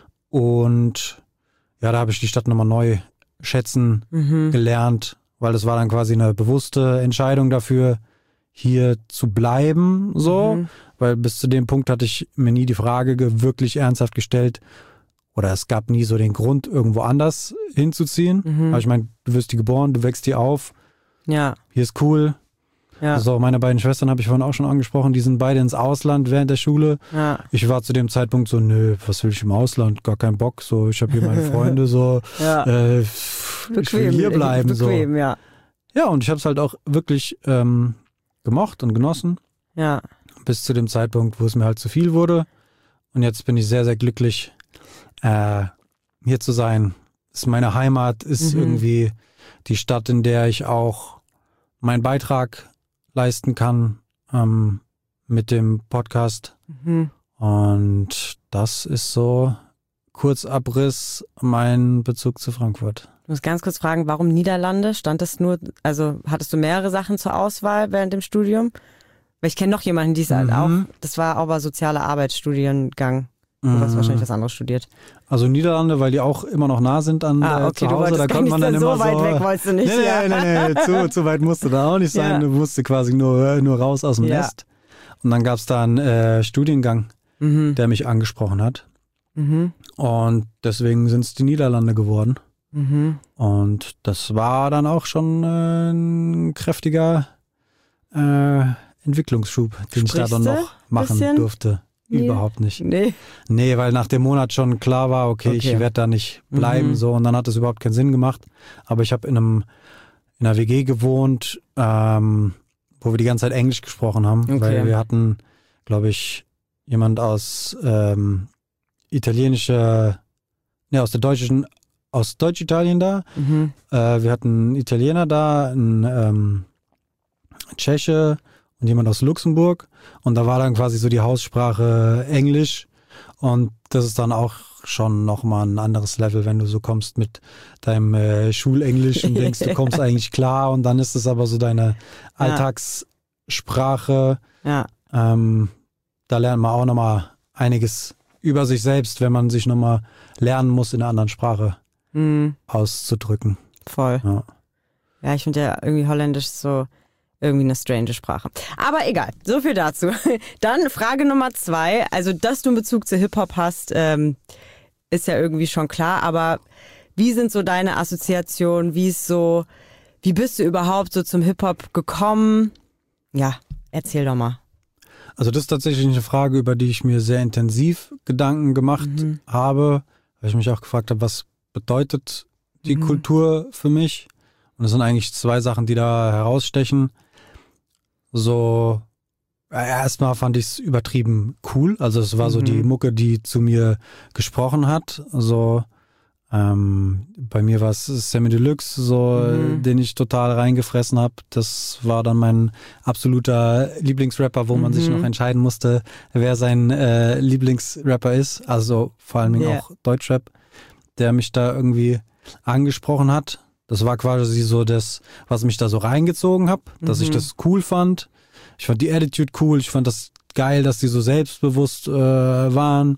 Und ja, da habe ich die Stadt nochmal neu schätzen mhm. gelernt, weil das war dann quasi eine bewusste Entscheidung dafür, hier zu bleiben. So, mhm. weil bis zu dem Punkt hatte ich mir nie die Frage wirklich ernsthaft gestellt, oder es gab nie so den Grund, irgendwo anders hinzuziehen. Mhm. Aber ich meine, du wirst hier geboren, du wächst hier auf. Ja. Hier ist cool. Ja. So, meine beiden Schwestern habe ich vorhin auch schon angesprochen, die sind beide ins Ausland während der Schule. Ja. Ich war zu dem Zeitpunkt so, nö, was will ich im Ausland? Gar keinen Bock. So, ich habe hier meine Freunde, so, ja. äh, ich will hier bleiben. Bequem, so. Ja. Ja, und ich habe es halt auch wirklich ähm, gemocht und genossen. Ja. Bis zu dem Zeitpunkt, wo es mir halt zu viel wurde. Und jetzt bin ich sehr, sehr glücklich, äh, hier zu sein. Ist meine Heimat, ist mhm. irgendwie die Stadt, in der ich auch meinen Beitrag leisten kann ähm, mit dem Podcast. Mhm. Und das ist so Kurzabriss mein Bezug zu Frankfurt. Ich muss ganz kurz fragen, warum Niederlande? Stand das nur, also hattest du mehrere Sachen zur Auswahl während dem Studium? Weil ich kenne noch jemanden, die es mhm. halt auch, das war aber soziale Arbeitsstudiengang. Du mhm. hast wahrscheinlich was anderes studiert. Also Niederlande, weil die auch immer noch nah sind an ah, okay, äh, zu Hause. Da konnte man dann so immer weit so weg wolltest du nicht. Nee, ja. nee, nee, nee, zu, zu weit musste da auch nicht sein. Ja. Du musste quasi nur, nur raus aus dem ja. Nest. Und dann gab es da einen äh, Studiengang, mhm. der mich angesprochen hat. Mhm. Und deswegen sind es die Niederlande geworden. Mhm. Und das war dann auch schon äh, ein kräftiger äh, Entwicklungsschub, den Sprichst ich da dann noch machen bisschen? durfte. Nee. Überhaupt nicht. Nee. Nee, weil nach dem Monat schon klar war, okay, okay. ich werde da nicht bleiben. Mhm. So, und dann hat es überhaupt keinen Sinn gemacht. Aber ich habe in einem in einer W G gewohnt, ähm, wo wir die ganze Zeit Englisch gesprochen haben. Okay. Weil wir hatten, glaube ich, jemand aus ähm, italienischer, ne, aus der deutschen, aus Deutsch-Italien da. Mhm. Äh, wir hatten einen Italiener da, einen ähm, Tscheche und jemand aus Luxemburg. Und da war dann quasi so die Haussprache Englisch. Und das ist dann auch schon nochmal ein anderes Level, wenn du so kommst mit deinem äh, Schulenglisch und denkst, du kommst eigentlich klar. Und dann ist es aber so deine Alltagssprache. Ja. Ähm, da lernt man auch nochmal einiges über sich selbst, wenn man sich nochmal lernen muss in einer anderen Sprache Mhm. auszudrücken. Voll. Ja, ja ich finde ja irgendwie Holländisch so irgendwie eine strange Sprache. Aber egal, so viel dazu. Dann Frage Nummer zwei. Also, dass du einen Bezug zu Hip-Hop hast, ähm, ist ja irgendwie schon klar. Aber wie sind so deine Assoziationen? Wie ist so, wie bist du überhaupt so zum Hip-Hop gekommen? Ja, erzähl doch mal. also das ist tatsächlich eine Frage, über die ich mir sehr intensiv Gedanken gemacht Mhm. habe, weil ich mich auch gefragt habe, was bedeutet die Mhm. Kultur für mich? Und das sind eigentlich zwei Sachen, die da herausstechen. So, äh, erstmal fand ich es übertrieben cool. Also es war so Mhm. die Mucke, die zu mir gesprochen hat. Also ähm, bei mir war es Samy Deluxe, so, Mhm. den ich total reingefressen habe. Das war dann mein absoluter Lieblingsrapper, wo man Mhm. sich noch entscheiden musste, wer sein äh, Lieblingsrapper ist. Also vor allem Ja. auch Deutschrap, der mich da irgendwie angesprochen hat. Das war quasi so das, was mich da so reingezogen hat, dass Mhm. ich das cool fand. Ich fand die Attitude cool, ich fand das geil, dass die so selbstbewusst äh, waren.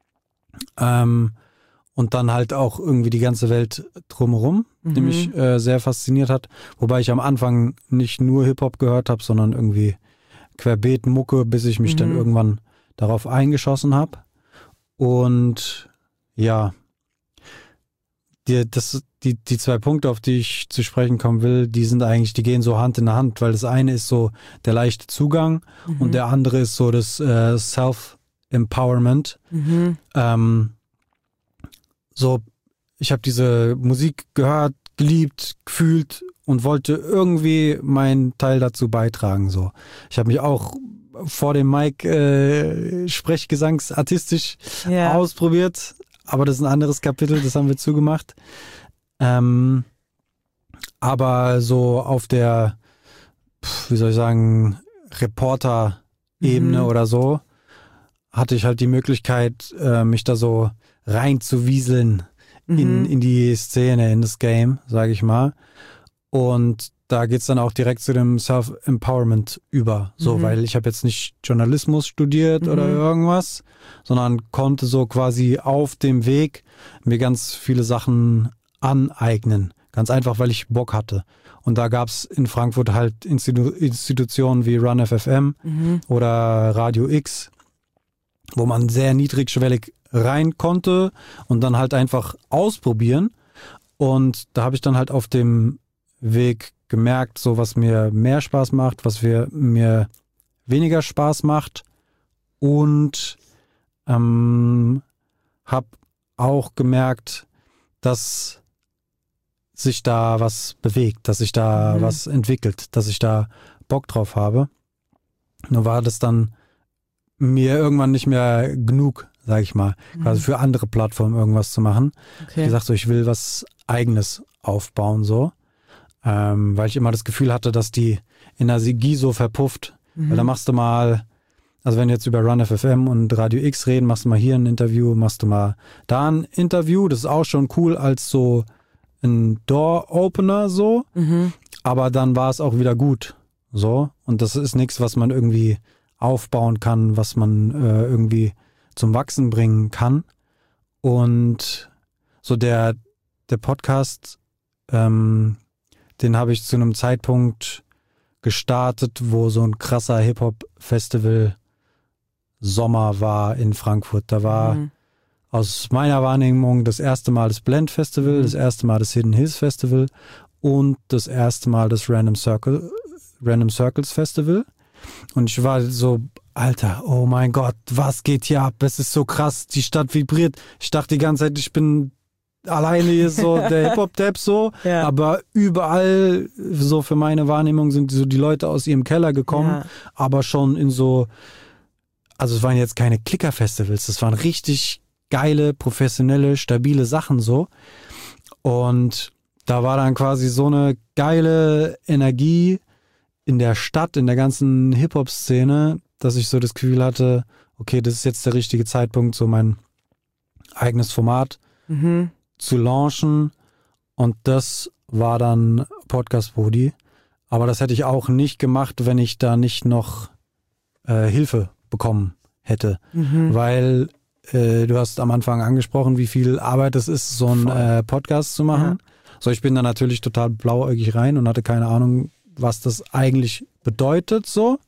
Ähm, und dann halt auch irgendwie die ganze Welt drumherum, die Mhm. mich äh, sehr fasziniert hat. Wobei ich am Anfang nicht nur Hip-Hop gehört habe, sondern irgendwie querbeet Mucke, bis ich mich Mhm. dann irgendwann darauf eingeschossen habe. Und ja, die, das, die, die zwei Punkte, auf die ich zu sprechen kommen will, die sind eigentlich, die gehen so Hand in Hand, weil das eine ist so der leichte Zugang Mhm. und der andere ist so das äh, Self-Empowerment. Mhm. Ähm, so, ich habe diese Musik gehört, geliebt, gefühlt und wollte irgendwie meinen Teil dazu beitragen. So, ich habe mich auch vor dem Mic äh, sprechgesangsartistisch Ja. ausprobiert, aber das ist ein anderes Kapitel, das haben wir zugemacht. Ähm, aber so auf der, pf, wie soll ich sagen, Reporter-Ebene Mhm. oder so, hatte ich halt die Möglichkeit, äh, mich da so reinzuwieseln in, Mhm. in die Szene, in das Game, sage ich mal. Und da geht's dann auch direkt zu dem Self-Empowerment über. So, Mhm. weil ich habe jetzt nicht Journalismus studiert Mhm. oder irgendwas, sondern konnte so quasi auf dem Weg mir ganz viele Sachen aneignen. Ganz einfach, weil ich Bock hatte. Und da gab's in Frankfurt halt Institu- Institutionen wie Run F F M Mhm. oder Radio X, wo man sehr niedrigschwellig rein konnte und dann halt einfach ausprobieren. Und da habe ich dann halt auf dem Weg gemerkt, so was mir mehr Spaß macht, was wir, mir weniger Spaß macht und ähm, habe auch gemerkt, dass sich da was bewegt, dass sich da Mhm. was entwickelt, dass ich da Bock drauf habe. Nur war das dann mir irgendwann nicht mehr genug, sage ich mal, quasi für andere Plattformen irgendwas zu machen. Ich Okay. gesagt so, ich will was Eigenes aufbauen, so. Ähm, weil ich immer das Gefühl hatte, dass die Energie so verpufft. Mhm. Weil da machst du mal, also wenn wir jetzt über Run F F M und Radio X reden, machst du mal hier ein Interview, machst du mal da ein Interview. Das ist auch schon cool als so ein Door-Opener so. Mhm. Aber dann war es auch wieder gut. So. Und das ist nichts, was man irgendwie aufbauen kann, was man äh, irgendwie zum Wachsen bringen kann. Und so der, der Podcast, ähm, den habe ich zu einem Zeitpunkt gestartet, wo so ein krasser Hip-Hop-Festival Sommer war in Frankfurt. Da war Mhm. aus meiner Wahrnehmung das erste Mal das Blend Festival, Mhm. das erste Mal das Hidden Hills Festival und das erste Mal das Random Circle, Random Circles Festival. Und ich war so, Alter, oh mein Gott, was geht hier ab? Es ist so krass, die Stadt vibriert. Ich dachte die ganze Zeit, ich bin alleine hier so der Hip-Hop-Dab so, Ja. aber überall, so für meine Wahrnehmung, sind so die Leute aus ihrem Keller gekommen, Ja. aber schon in so, also es waren jetzt keine Klicker-Festivals, das waren richtig geile, professionelle, stabile Sachen so. Und da war dann quasi so eine geile Energie in der Stadt, in der ganzen Hip-Hop-Szene, dass ich so das Gefühl hatte, okay, das ist jetzt der richtige Zeitpunkt, so mein eigenes Format Mhm. zu launchen. Und das war dann Podcast Brody. Aber das hätte ich auch nicht gemacht, wenn ich da nicht noch äh, Hilfe bekommen hätte. Mhm. Weil äh, du hast am Anfang angesprochen, wie viel Arbeit es ist, so einen äh, Podcast zu machen. Ja. So, ich bin da natürlich total blauäugig rein und hatte keine Ahnung, was das eigentlich bedeutet, so.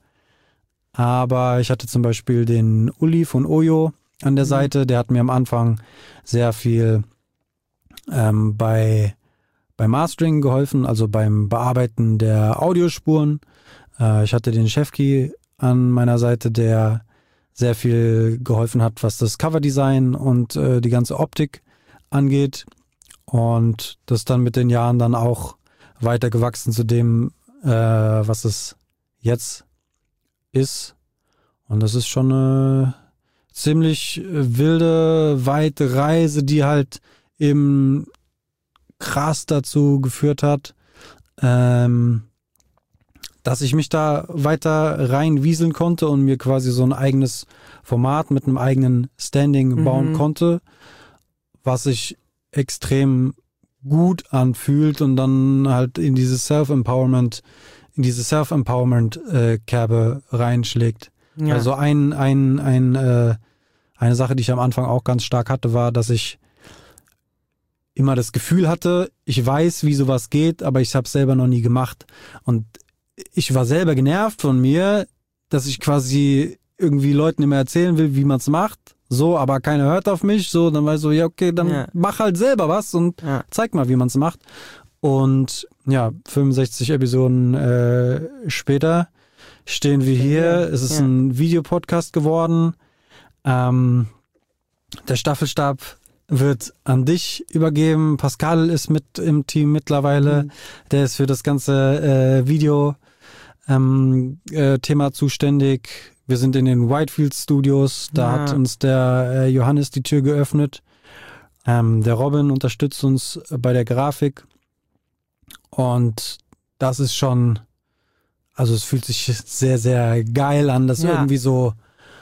Aber ich hatte zum Beispiel den Uli von Oyo an der mhm. Seite, der hat mir am Anfang sehr viel ähm, bei, beim Mastering geholfen, also beim Bearbeiten der Audiospuren. Äh, ich hatte den Chefki an meiner Seite, der sehr viel geholfen hat, was das Coverdesign und äh, die ganze Optik angeht. Und das dann mit den Jahren dann auch weiter gewachsen zu dem, äh, was es jetzt ist. Und das ist schon eine ziemlich wilde, weite Reise, die halt eben krass dazu geführt hat, ähm, dass ich mich da weiter reinwieseln konnte und mir quasi so ein eigenes Format mit einem eigenen Standing mhm. bauen konnte, was sich extrem gut anfühlt und dann halt in dieses Self-Empowerment, in diese Self-Empowerment-Kerbe äh, reinschlägt. Ja. Also ein, ein, ein, äh, eine Sache, die ich am Anfang auch ganz stark hatte, war, dass ich immer das Gefühl hatte, ich weiß, wie sowas geht, aber ich habe es selber noch nie gemacht. Und ich war selber genervt von mir, dass ich quasi irgendwie Leuten immer erzählen will, wie man es macht. So, aber keiner hört auf mich. So, dann war ich so, ja, okay, dann ja. mach halt selber was und ja. zeig mal, wie man es macht. Und ja, fünfundsechzig Episoden äh, später stehen wir hier. Ja. Es ist ja. ein Videopodcast geworden. Ähm, der Staffelstab wird an dich übergeben. Pascal ist mit im Team mittlerweile. Mhm. Der ist für das ganze äh, Video ähm, äh, Thema zuständig. Wir sind in den Whitefield Studios. Da ja. hat uns der äh, Johannes die Tür geöffnet. Ähm, der Robin unterstützt uns bei der Grafik. Und das ist schon, also es fühlt sich sehr, sehr geil an, das ja. irgendwie so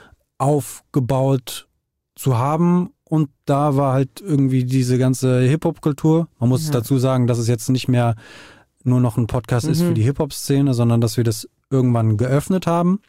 aufgebaut zu haben. Und da war halt irgendwie diese ganze Hip-Hop-Kultur. Man muss ja. dazu sagen, dass es jetzt nicht mehr nur noch ein Podcast mhm. ist für die Hip-Hop-Szene, sondern dass wir das irgendwann geöffnet haben.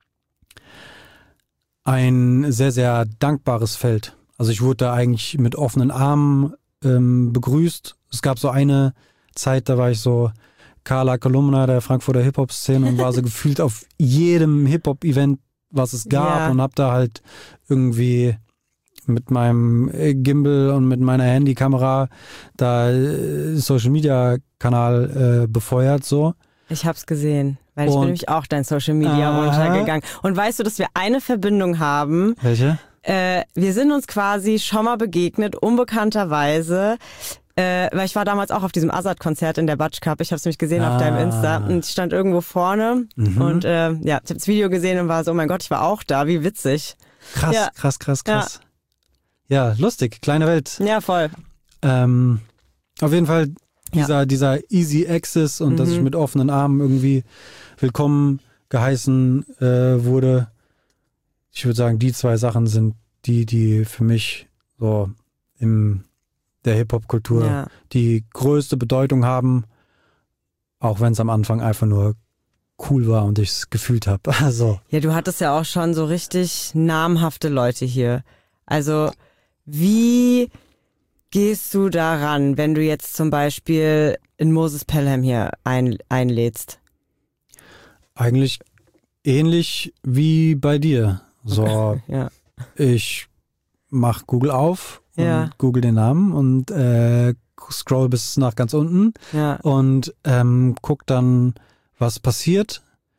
Ein sehr, sehr dankbares Feld. Also ich wurde da eigentlich mit offenen Armen ähm, begrüßt. Es gab so eine Zeit, da war ich so Carla Kolumna der Frankfurter Hip-Hop-Szene und war so gefühlt auf jedem Hip-Hop-Event, was es gab ja. und hab da halt irgendwie mit meinem Gimbal und mit meiner Handykamera da Social-Media-Kanal äh, befeuert so. Ich hab's gesehen, weil ich und, bin nämlich auch dein Social-Media äh, runtergegangen. Und weißt du, dass wir eine Verbindung haben? Welche? Äh, wir sind uns quasi schon mal begegnet, unbekannterweise. Äh, weil ich war damals auch auf diesem Azad-Konzert in der Batsch Cup. Ich habe es nämlich gesehen ah. auf deinem Insta und ich stand irgendwo vorne mhm. und äh, ja, ich habe das Video gesehen und war so, oh mein Gott, ich war auch da, wie witzig. Krass, ja. krass, krass, krass. Ja. ja, lustig, kleine Welt. Ja, voll. Ähm, auf jeden Fall dieser, ja. dieser Easy Access und mhm. dass ich mit offenen Armen irgendwie willkommen geheißen äh, wurde. Ich würde sagen, die zwei Sachen sind die, die für mich so im der Hip-Hop-Kultur ja. die größte Bedeutung haben, auch wenn es am Anfang einfach nur cool war und ich es gefühlt habe. Also. Ja, du hattest ja auch schon so richtig namhafte Leute hier. Also wie gehst du daran, wenn du jetzt zum Beispiel in Moses Pelham hier ein, einlädst? Eigentlich ähnlich wie bei dir. So, ja. ich mach Google auf und ja. google den Namen und äh, scroll bis nach ganz unten ja. und ähm, guck dann, was passiert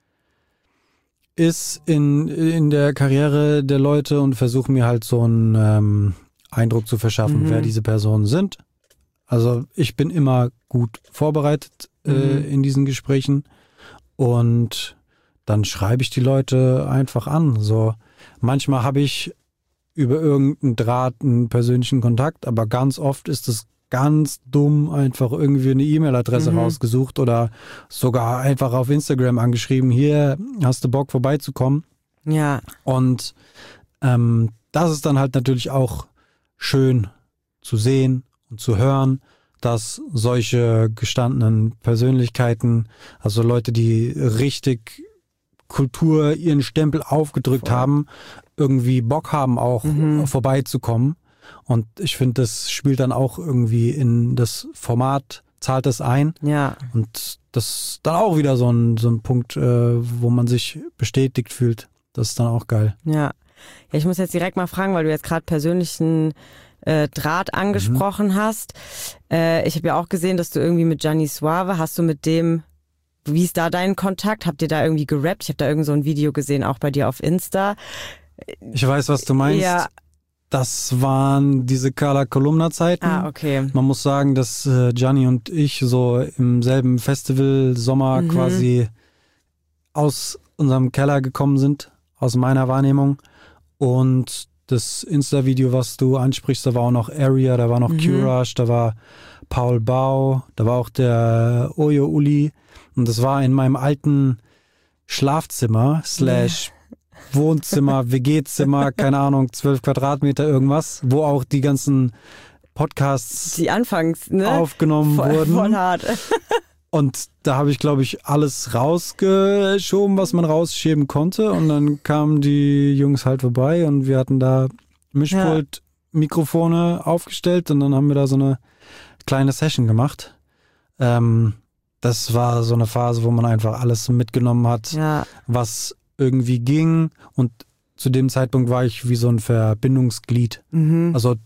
ist in, in der Karriere der Leute und versuche mir halt so einen ähm, Eindruck zu verschaffen, mhm. wer diese Personen sind. Also ich bin immer gut vorbereitet äh, mhm. in diesen Gesprächen und dann schreibe ich die Leute einfach an. So manchmal habe ich über irgendeinen Draht einen persönlichen Kontakt, aber ganz oft ist es ganz dumm, einfach irgendwie eine E-Mail-Adresse mhm. rausgesucht oder sogar einfach auf Instagram angeschrieben, hier, hast du Bock vorbeizukommen? Ja. Und ähm, das ist dann halt natürlich auch schön zu sehen und zu hören, dass solche gestandenen Persönlichkeiten, also Leute, die richtig Kultur ihren Stempel aufgedrückt Voll. haben, irgendwie Bock haben, auch Mhm. vorbeizukommen. Und ich finde, das spielt dann auch irgendwie in das Format, zahlt es ein. Ja. Und das ist dann auch wieder so ein, so ein Punkt, äh, wo man sich bestätigt fühlt. Das ist dann auch geil. Ja. Ja, ich muss jetzt direkt mal fragen, weil du jetzt gerade persönlichen äh, Draht angesprochen Mhm. hast. Äh, ich habe ja auch gesehen, dass du irgendwie mit Gianni Suave, hast du mit dem, wie ist da dein Kontakt? Habt ihr da irgendwie gerappt? Ich habe da irgend so ein Video gesehen, auch bei dir auf Insta. Ich weiß, was du meinst. Ja. Das waren diese Carla Kolumna-Zeiten. Ah, okay. Man muss sagen, dass äh, Gianni und ich so im selben Festival Sommer Mhm. quasi aus unserem Keller gekommen sind, aus meiner Wahrnehmung. Und das Insta-Video, was du ansprichst, da war auch noch Area, da war noch Mhm. Q-Rush, da war Paul Bau, da war auch der Oyo Uli. Und das war in meinem alten Schlafzimmer slash Wohnzimmer, W G-Zimmer, keine Ahnung, zwölf Quadratmeter irgendwas, wo auch die ganzen Podcasts Die Anfangs, ne? aufgenommen voll, wurden. voll hart. Und da habe ich, glaube ich, alles rausgeschoben, was man rausschieben konnte. Und dann kamen die Jungs halt vorbei und wir hatten da Mischpult, Mikrofone aufgestellt und dann haben wir da so eine kleine Session gemacht. Ähm, das war so eine Phase, wo man einfach alles mitgenommen hat, Ja. was irgendwie ging. Und zu dem Zeitpunkt war ich wie so ein Verbindungsglied. Mhm. Also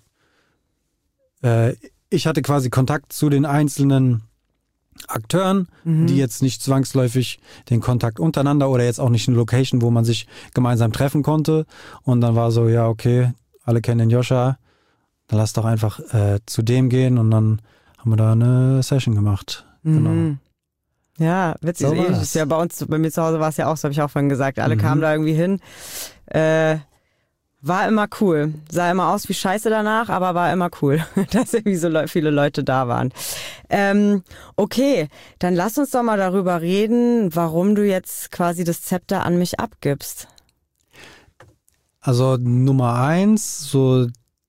äh, ich hatte quasi Kontakt zu den einzelnen Akteuren, Mhm. die jetzt nicht zwangsläufig den Kontakt untereinander oder jetzt auch nicht eine Location, wo man sich gemeinsam treffen konnte. Und dann war so, ja, okay, alle kennen den Joscha, dann lass doch einfach äh, zu dem gehen und dann haben wir da eine Session gemacht. Genau. Mhm. Ja, witzig. So war ähnlich das. ist ja bei uns, bei mir zu Hause war es ja auch so, habe ich auch vorhin gesagt. Alle Mhm. kamen da irgendwie hin. Äh, war immer cool. Sah immer aus wie Scheiße danach, aber war immer cool, dass irgendwie so le- viele Leute da waren. Ähm, okay, dann lass uns doch mal darüber reden, warum du jetzt quasi das Zepter an mich abgibst. Also Nummer eins, so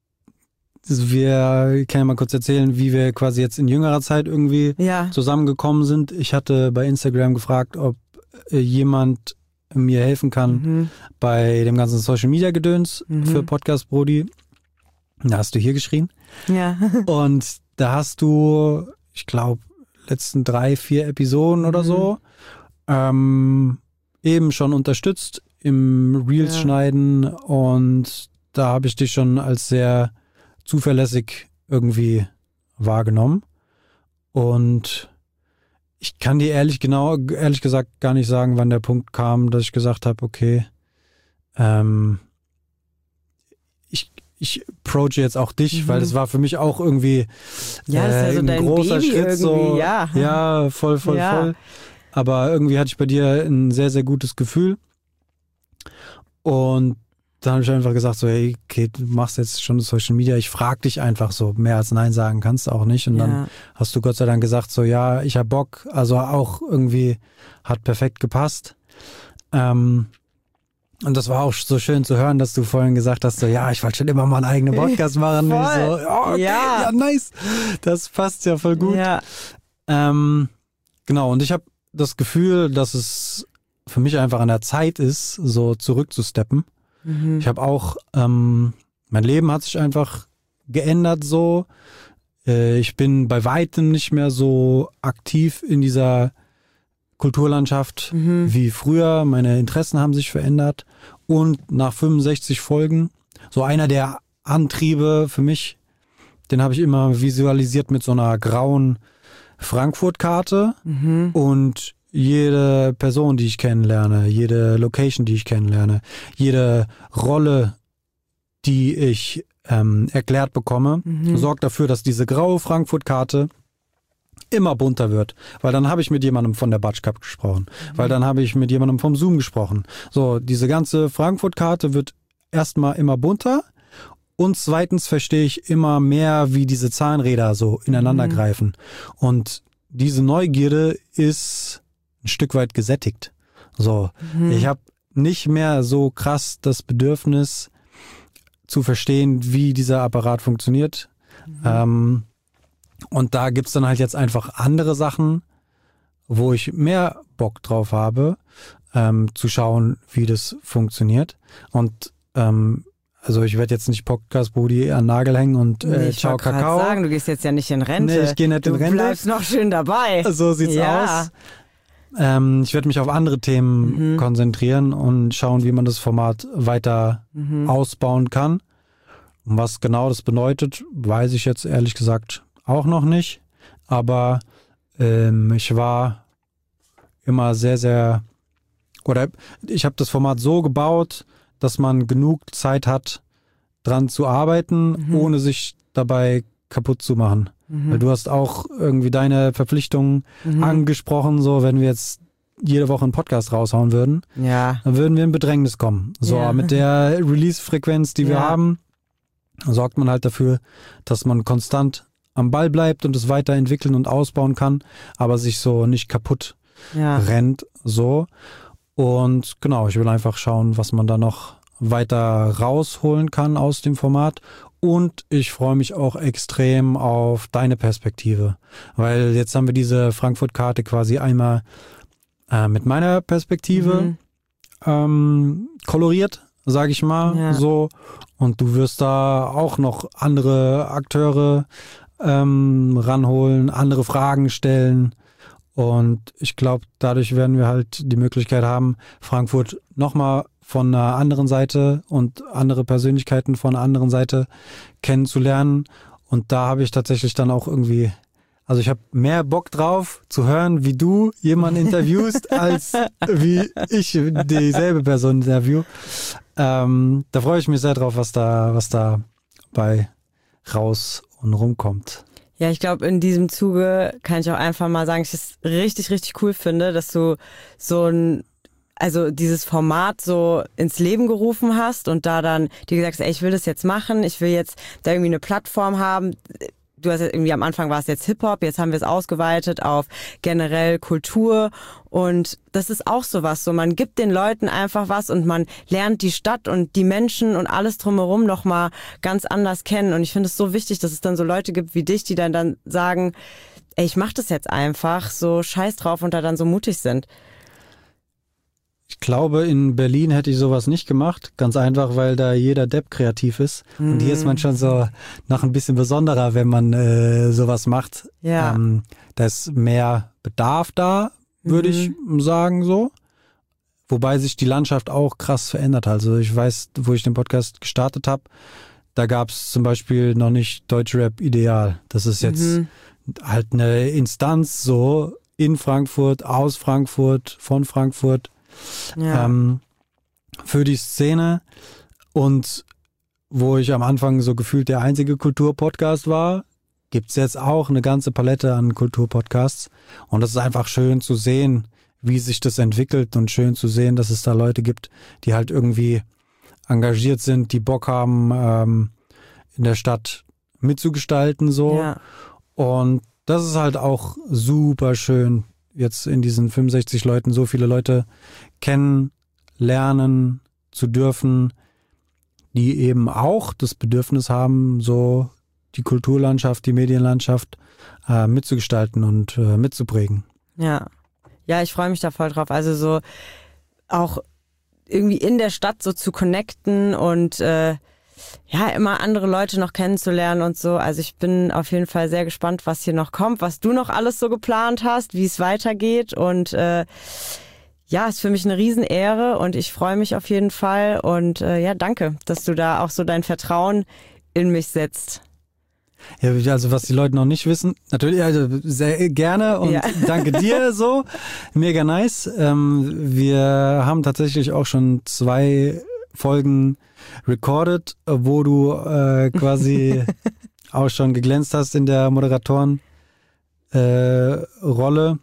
wir, ich kann ja mal kurz erzählen, wie wir quasi jetzt in jüngerer Zeit irgendwie Ja. zusammengekommen sind. Ich hatte bei Instagram gefragt, ob äh, jemand mir helfen kann Mhm. bei dem ganzen Social Media Gedöns Mhm. für Podcast Brody. Da hast du hier geschrien. Ja. Und da hast du, ich glaube, letzten drei, vier Episoden oder Mhm. so ähm, eben schon unterstützt im Reels Ja. schneiden und da habe ich dich schon als sehr zuverlässig irgendwie wahrgenommen. Und ich kann dir ehrlich genau, ehrlich gesagt gar nicht sagen, wann der Punkt kam, dass ich gesagt habe, okay, ähm, ich, ich approache jetzt auch dich, Mhm. weil das war für mich auch irgendwie Ja, das ist ja so ein dein großer Baby Schritt. irgendwie, So, ja. ja, voll, voll, Ja. voll. Aber irgendwie hatte ich bei dir ein sehr, sehr gutes Gefühl. Und dann habe ich einfach gesagt, so, hey, okay, du machst jetzt schon Social Media, ich frage dich einfach so, mehr als Nein sagen kannst du auch nicht. Und dann Ja. hast du Gott sei Dank gesagt, so, ja, ich hab Bock. Also auch irgendwie hat perfekt gepasst. Ähm, und das war auch so schön zu hören, dass du vorhin gesagt hast, so, ja, ich wollte schon immer mal einen eigenen Podcast machen. Und ich Voll. so, oh, okay, Ja. ja, nice. Das passt ja voll gut. Ja. Ähm, genau, und ich habe das Gefühl, dass es für mich einfach an der Zeit ist, so zurückzusteppen. Mhm. Ich habe auch, ähm, mein Leben hat sich einfach geändert so. Äh, ich bin bei weitem nicht mehr so aktiv in dieser Kulturlandschaft Mhm. wie früher. Meine Interessen haben sich verändert. Und nach fünfundsechzig Folgen, so einer der Antriebe für mich, den habe ich immer visualisiert mit so einer grauen Frankfurt-Karte. Mhm. Und jede Person, die ich kennenlerne, jede Location, die ich kennenlerne, jede Rolle, die ich ähm, erklärt bekomme, Mhm. sorgt dafür, dass diese graue Frankfurt-Karte immer bunter wird. Weil dann habe ich mit jemandem von der Batsch Cup gesprochen. Weil dann habe ich mit jemandem vom Zoom gesprochen. So, diese ganze Frankfurt-Karte wird erstmal immer bunter. Und zweitens verstehe ich immer mehr, wie diese Zahnräder so ineinander Mhm. greifen. Und diese Neugierde ist ein Stück weit gesättigt. So, Mhm. ich habe nicht mehr so krass das Bedürfnis zu verstehen, wie dieser Apparat funktioniert. Mhm. Ähm, und da gibt's dann halt jetzt einfach andere Sachen, wo ich mehr Bock drauf habe, ähm, zu schauen, wie das funktioniert. Und ähm, also ich werde jetzt nicht Podcast-Brudi an den Nagel hängen und äh, ich ciao wollte Kakao. Ich sagen, du gehst jetzt ja nicht in Rente. Nee, ich gehe nicht in du Rente. Du bleibst noch schön dabei. So sieht's ja. aus. Ähm, ich werde mich auf andere Themen mhm. konzentrieren und schauen, wie man das Format weiter mhm. ausbauen kann. Und was genau das bedeutet, weiß ich jetzt ehrlich gesagt auch noch nicht. Aber ähm, ich war immer sehr, sehr, oder ich habe das Format so gebaut, dass man genug Zeit hat, dran zu arbeiten, mhm. ohne sich dabei kaputt zu machen. Mhm. Weil du hast auch irgendwie deine Verpflichtungen mhm. angesprochen, so wenn wir jetzt jede Woche einen Podcast raushauen würden, ja. dann würden wir in Bedrängnis kommen. So, ja. mit der Release-Frequenz, die wir ja. haben, sorgt man halt dafür, dass man konstant am Ball bleibt und es weiterentwickeln und ausbauen kann, aber sich so nicht kaputt ja. rennt, so. Und genau, ich will einfach schauen, was man da noch weiter rausholen kann aus dem Format. Und ich freue mich auch extrem auf deine Perspektive, weil jetzt haben wir diese Frankfurt-Karte quasi einmal äh, mit meiner Perspektive mhm. ähm, koloriert, sage ich mal, ja. so. Und du wirst da auch noch andere Akteure ähm, ranholen, andere Fragen stellen. Und ich glaube, dadurch werden wir halt die Möglichkeit haben, Frankfurt nochmal von einer anderen Seite und andere Persönlichkeiten von einer anderen Seite kennenzulernen. Und da habe ich tatsächlich dann auch irgendwie, also ich habe mehr Bock drauf zu hören, wie du jemanden interviewst, als wie ich dieselbe Person interview. Ähm, da freue ich mich sehr drauf, was da, was da bei raus und rumkommt. Ja, ich glaube, in diesem Zuge kann ich auch einfach mal sagen, dass ich es richtig, richtig cool finde, dass du so ein, also dieses Format so ins Leben gerufen hast und da dann dir gesagt hast, ey, ich will das jetzt machen, ich will jetzt da irgendwie eine Plattform haben. Du hast irgendwie am Anfang war es jetzt Hip-Hop, jetzt haben wir es ausgeweitet auf generell Kultur und das ist auch sowas, so man gibt den Leuten einfach was und man lernt die Stadt und die Menschen und alles drumherum nochmal ganz anders kennen und ich finde es so wichtig, dass es dann so Leute gibt wie dich, die dann dann sagen, ey, ich mach das jetzt einfach, so scheiß drauf und da dann so mutig sind. Ich glaube, in Berlin hätte ich sowas nicht gemacht. Ganz einfach, weil da jeder Depp kreativ ist. Mm. Und hier ist man schon so noch ein bisschen besonderer, wenn man äh, sowas macht. Ja. Ähm, da ist mehr Bedarf da, würde mm. ich sagen so. Wobei sich die Landschaft auch krass verändert hat. Also ich weiß, wo ich den Podcast gestartet habe, da gab es zum Beispiel noch nicht Deutschrap Ideal. Das ist jetzt mm. halt eine Instanz so in Frankfurt, aus Frankfurt, von Frankfurt. Ja. Ähm, für die Szene und wo ich am Anfang so gefühlt der einzige Kulturpodcast war, gibt's jetzt auch eine ganze Palette an Kulturpodcasts und es ist einfach schön zu sehen, wie sich das entwickelt und schön zu sehen, dass es da Leute gibt, die halt irgendwie engagiert sind, die Bock haben, ähm, in der Stadt mitzugestalten so ja. Und das ist halt auch super schön, jetzt in diesen fünfundsechzig Leuten so viele Leute kennenlernen zu dürfen, die eben auch das Bedürfnis haben, so die Kulturlandschaft, die Medienlandschaft äh, mitzugestalten und äh, mitzuprägen. Ja, ja, ich freue mich da voll drauf. Also so auch irgendwie in der Stadt so zu connecten und äh, ja, immer andere Leute noch kennenzulernen und so. Also ich bin auf jeden Fall sehr gespannt, was hier noch kommt, was du noch alles so geplant hast, wie es weitergeht. Und äh, ja, ist für mich eine Riesenehre und ich freue mich auf jeden Fall. Und äh, ja, danke, dass du da auch so dein Vertrauen in mich setzt. Ja, also was die Leute noch nicht wissen, natürlich also sehr gerne und ja. danke dir so, mega nice. Ähm, wir haben tatsächlich auch schon zwei Folgen recorded, wo du äh, quasi auch schon geglänzt hast in der Moderatoren äh, Rolle.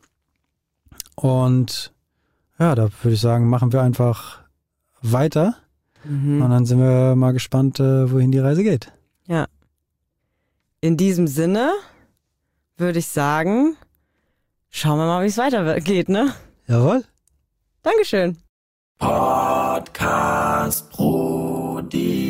Und ja, da würde ich sagen, machen wir einfach weiter. Mhm. Und dann sind wir mal gespannt, äh, wohin die Reise geht. Ja. In diesem Sinne würde ich sagen, schauen wir mal, wie es weitergeht, ne? Jawohl. Dankeschön. Podcast Brudi.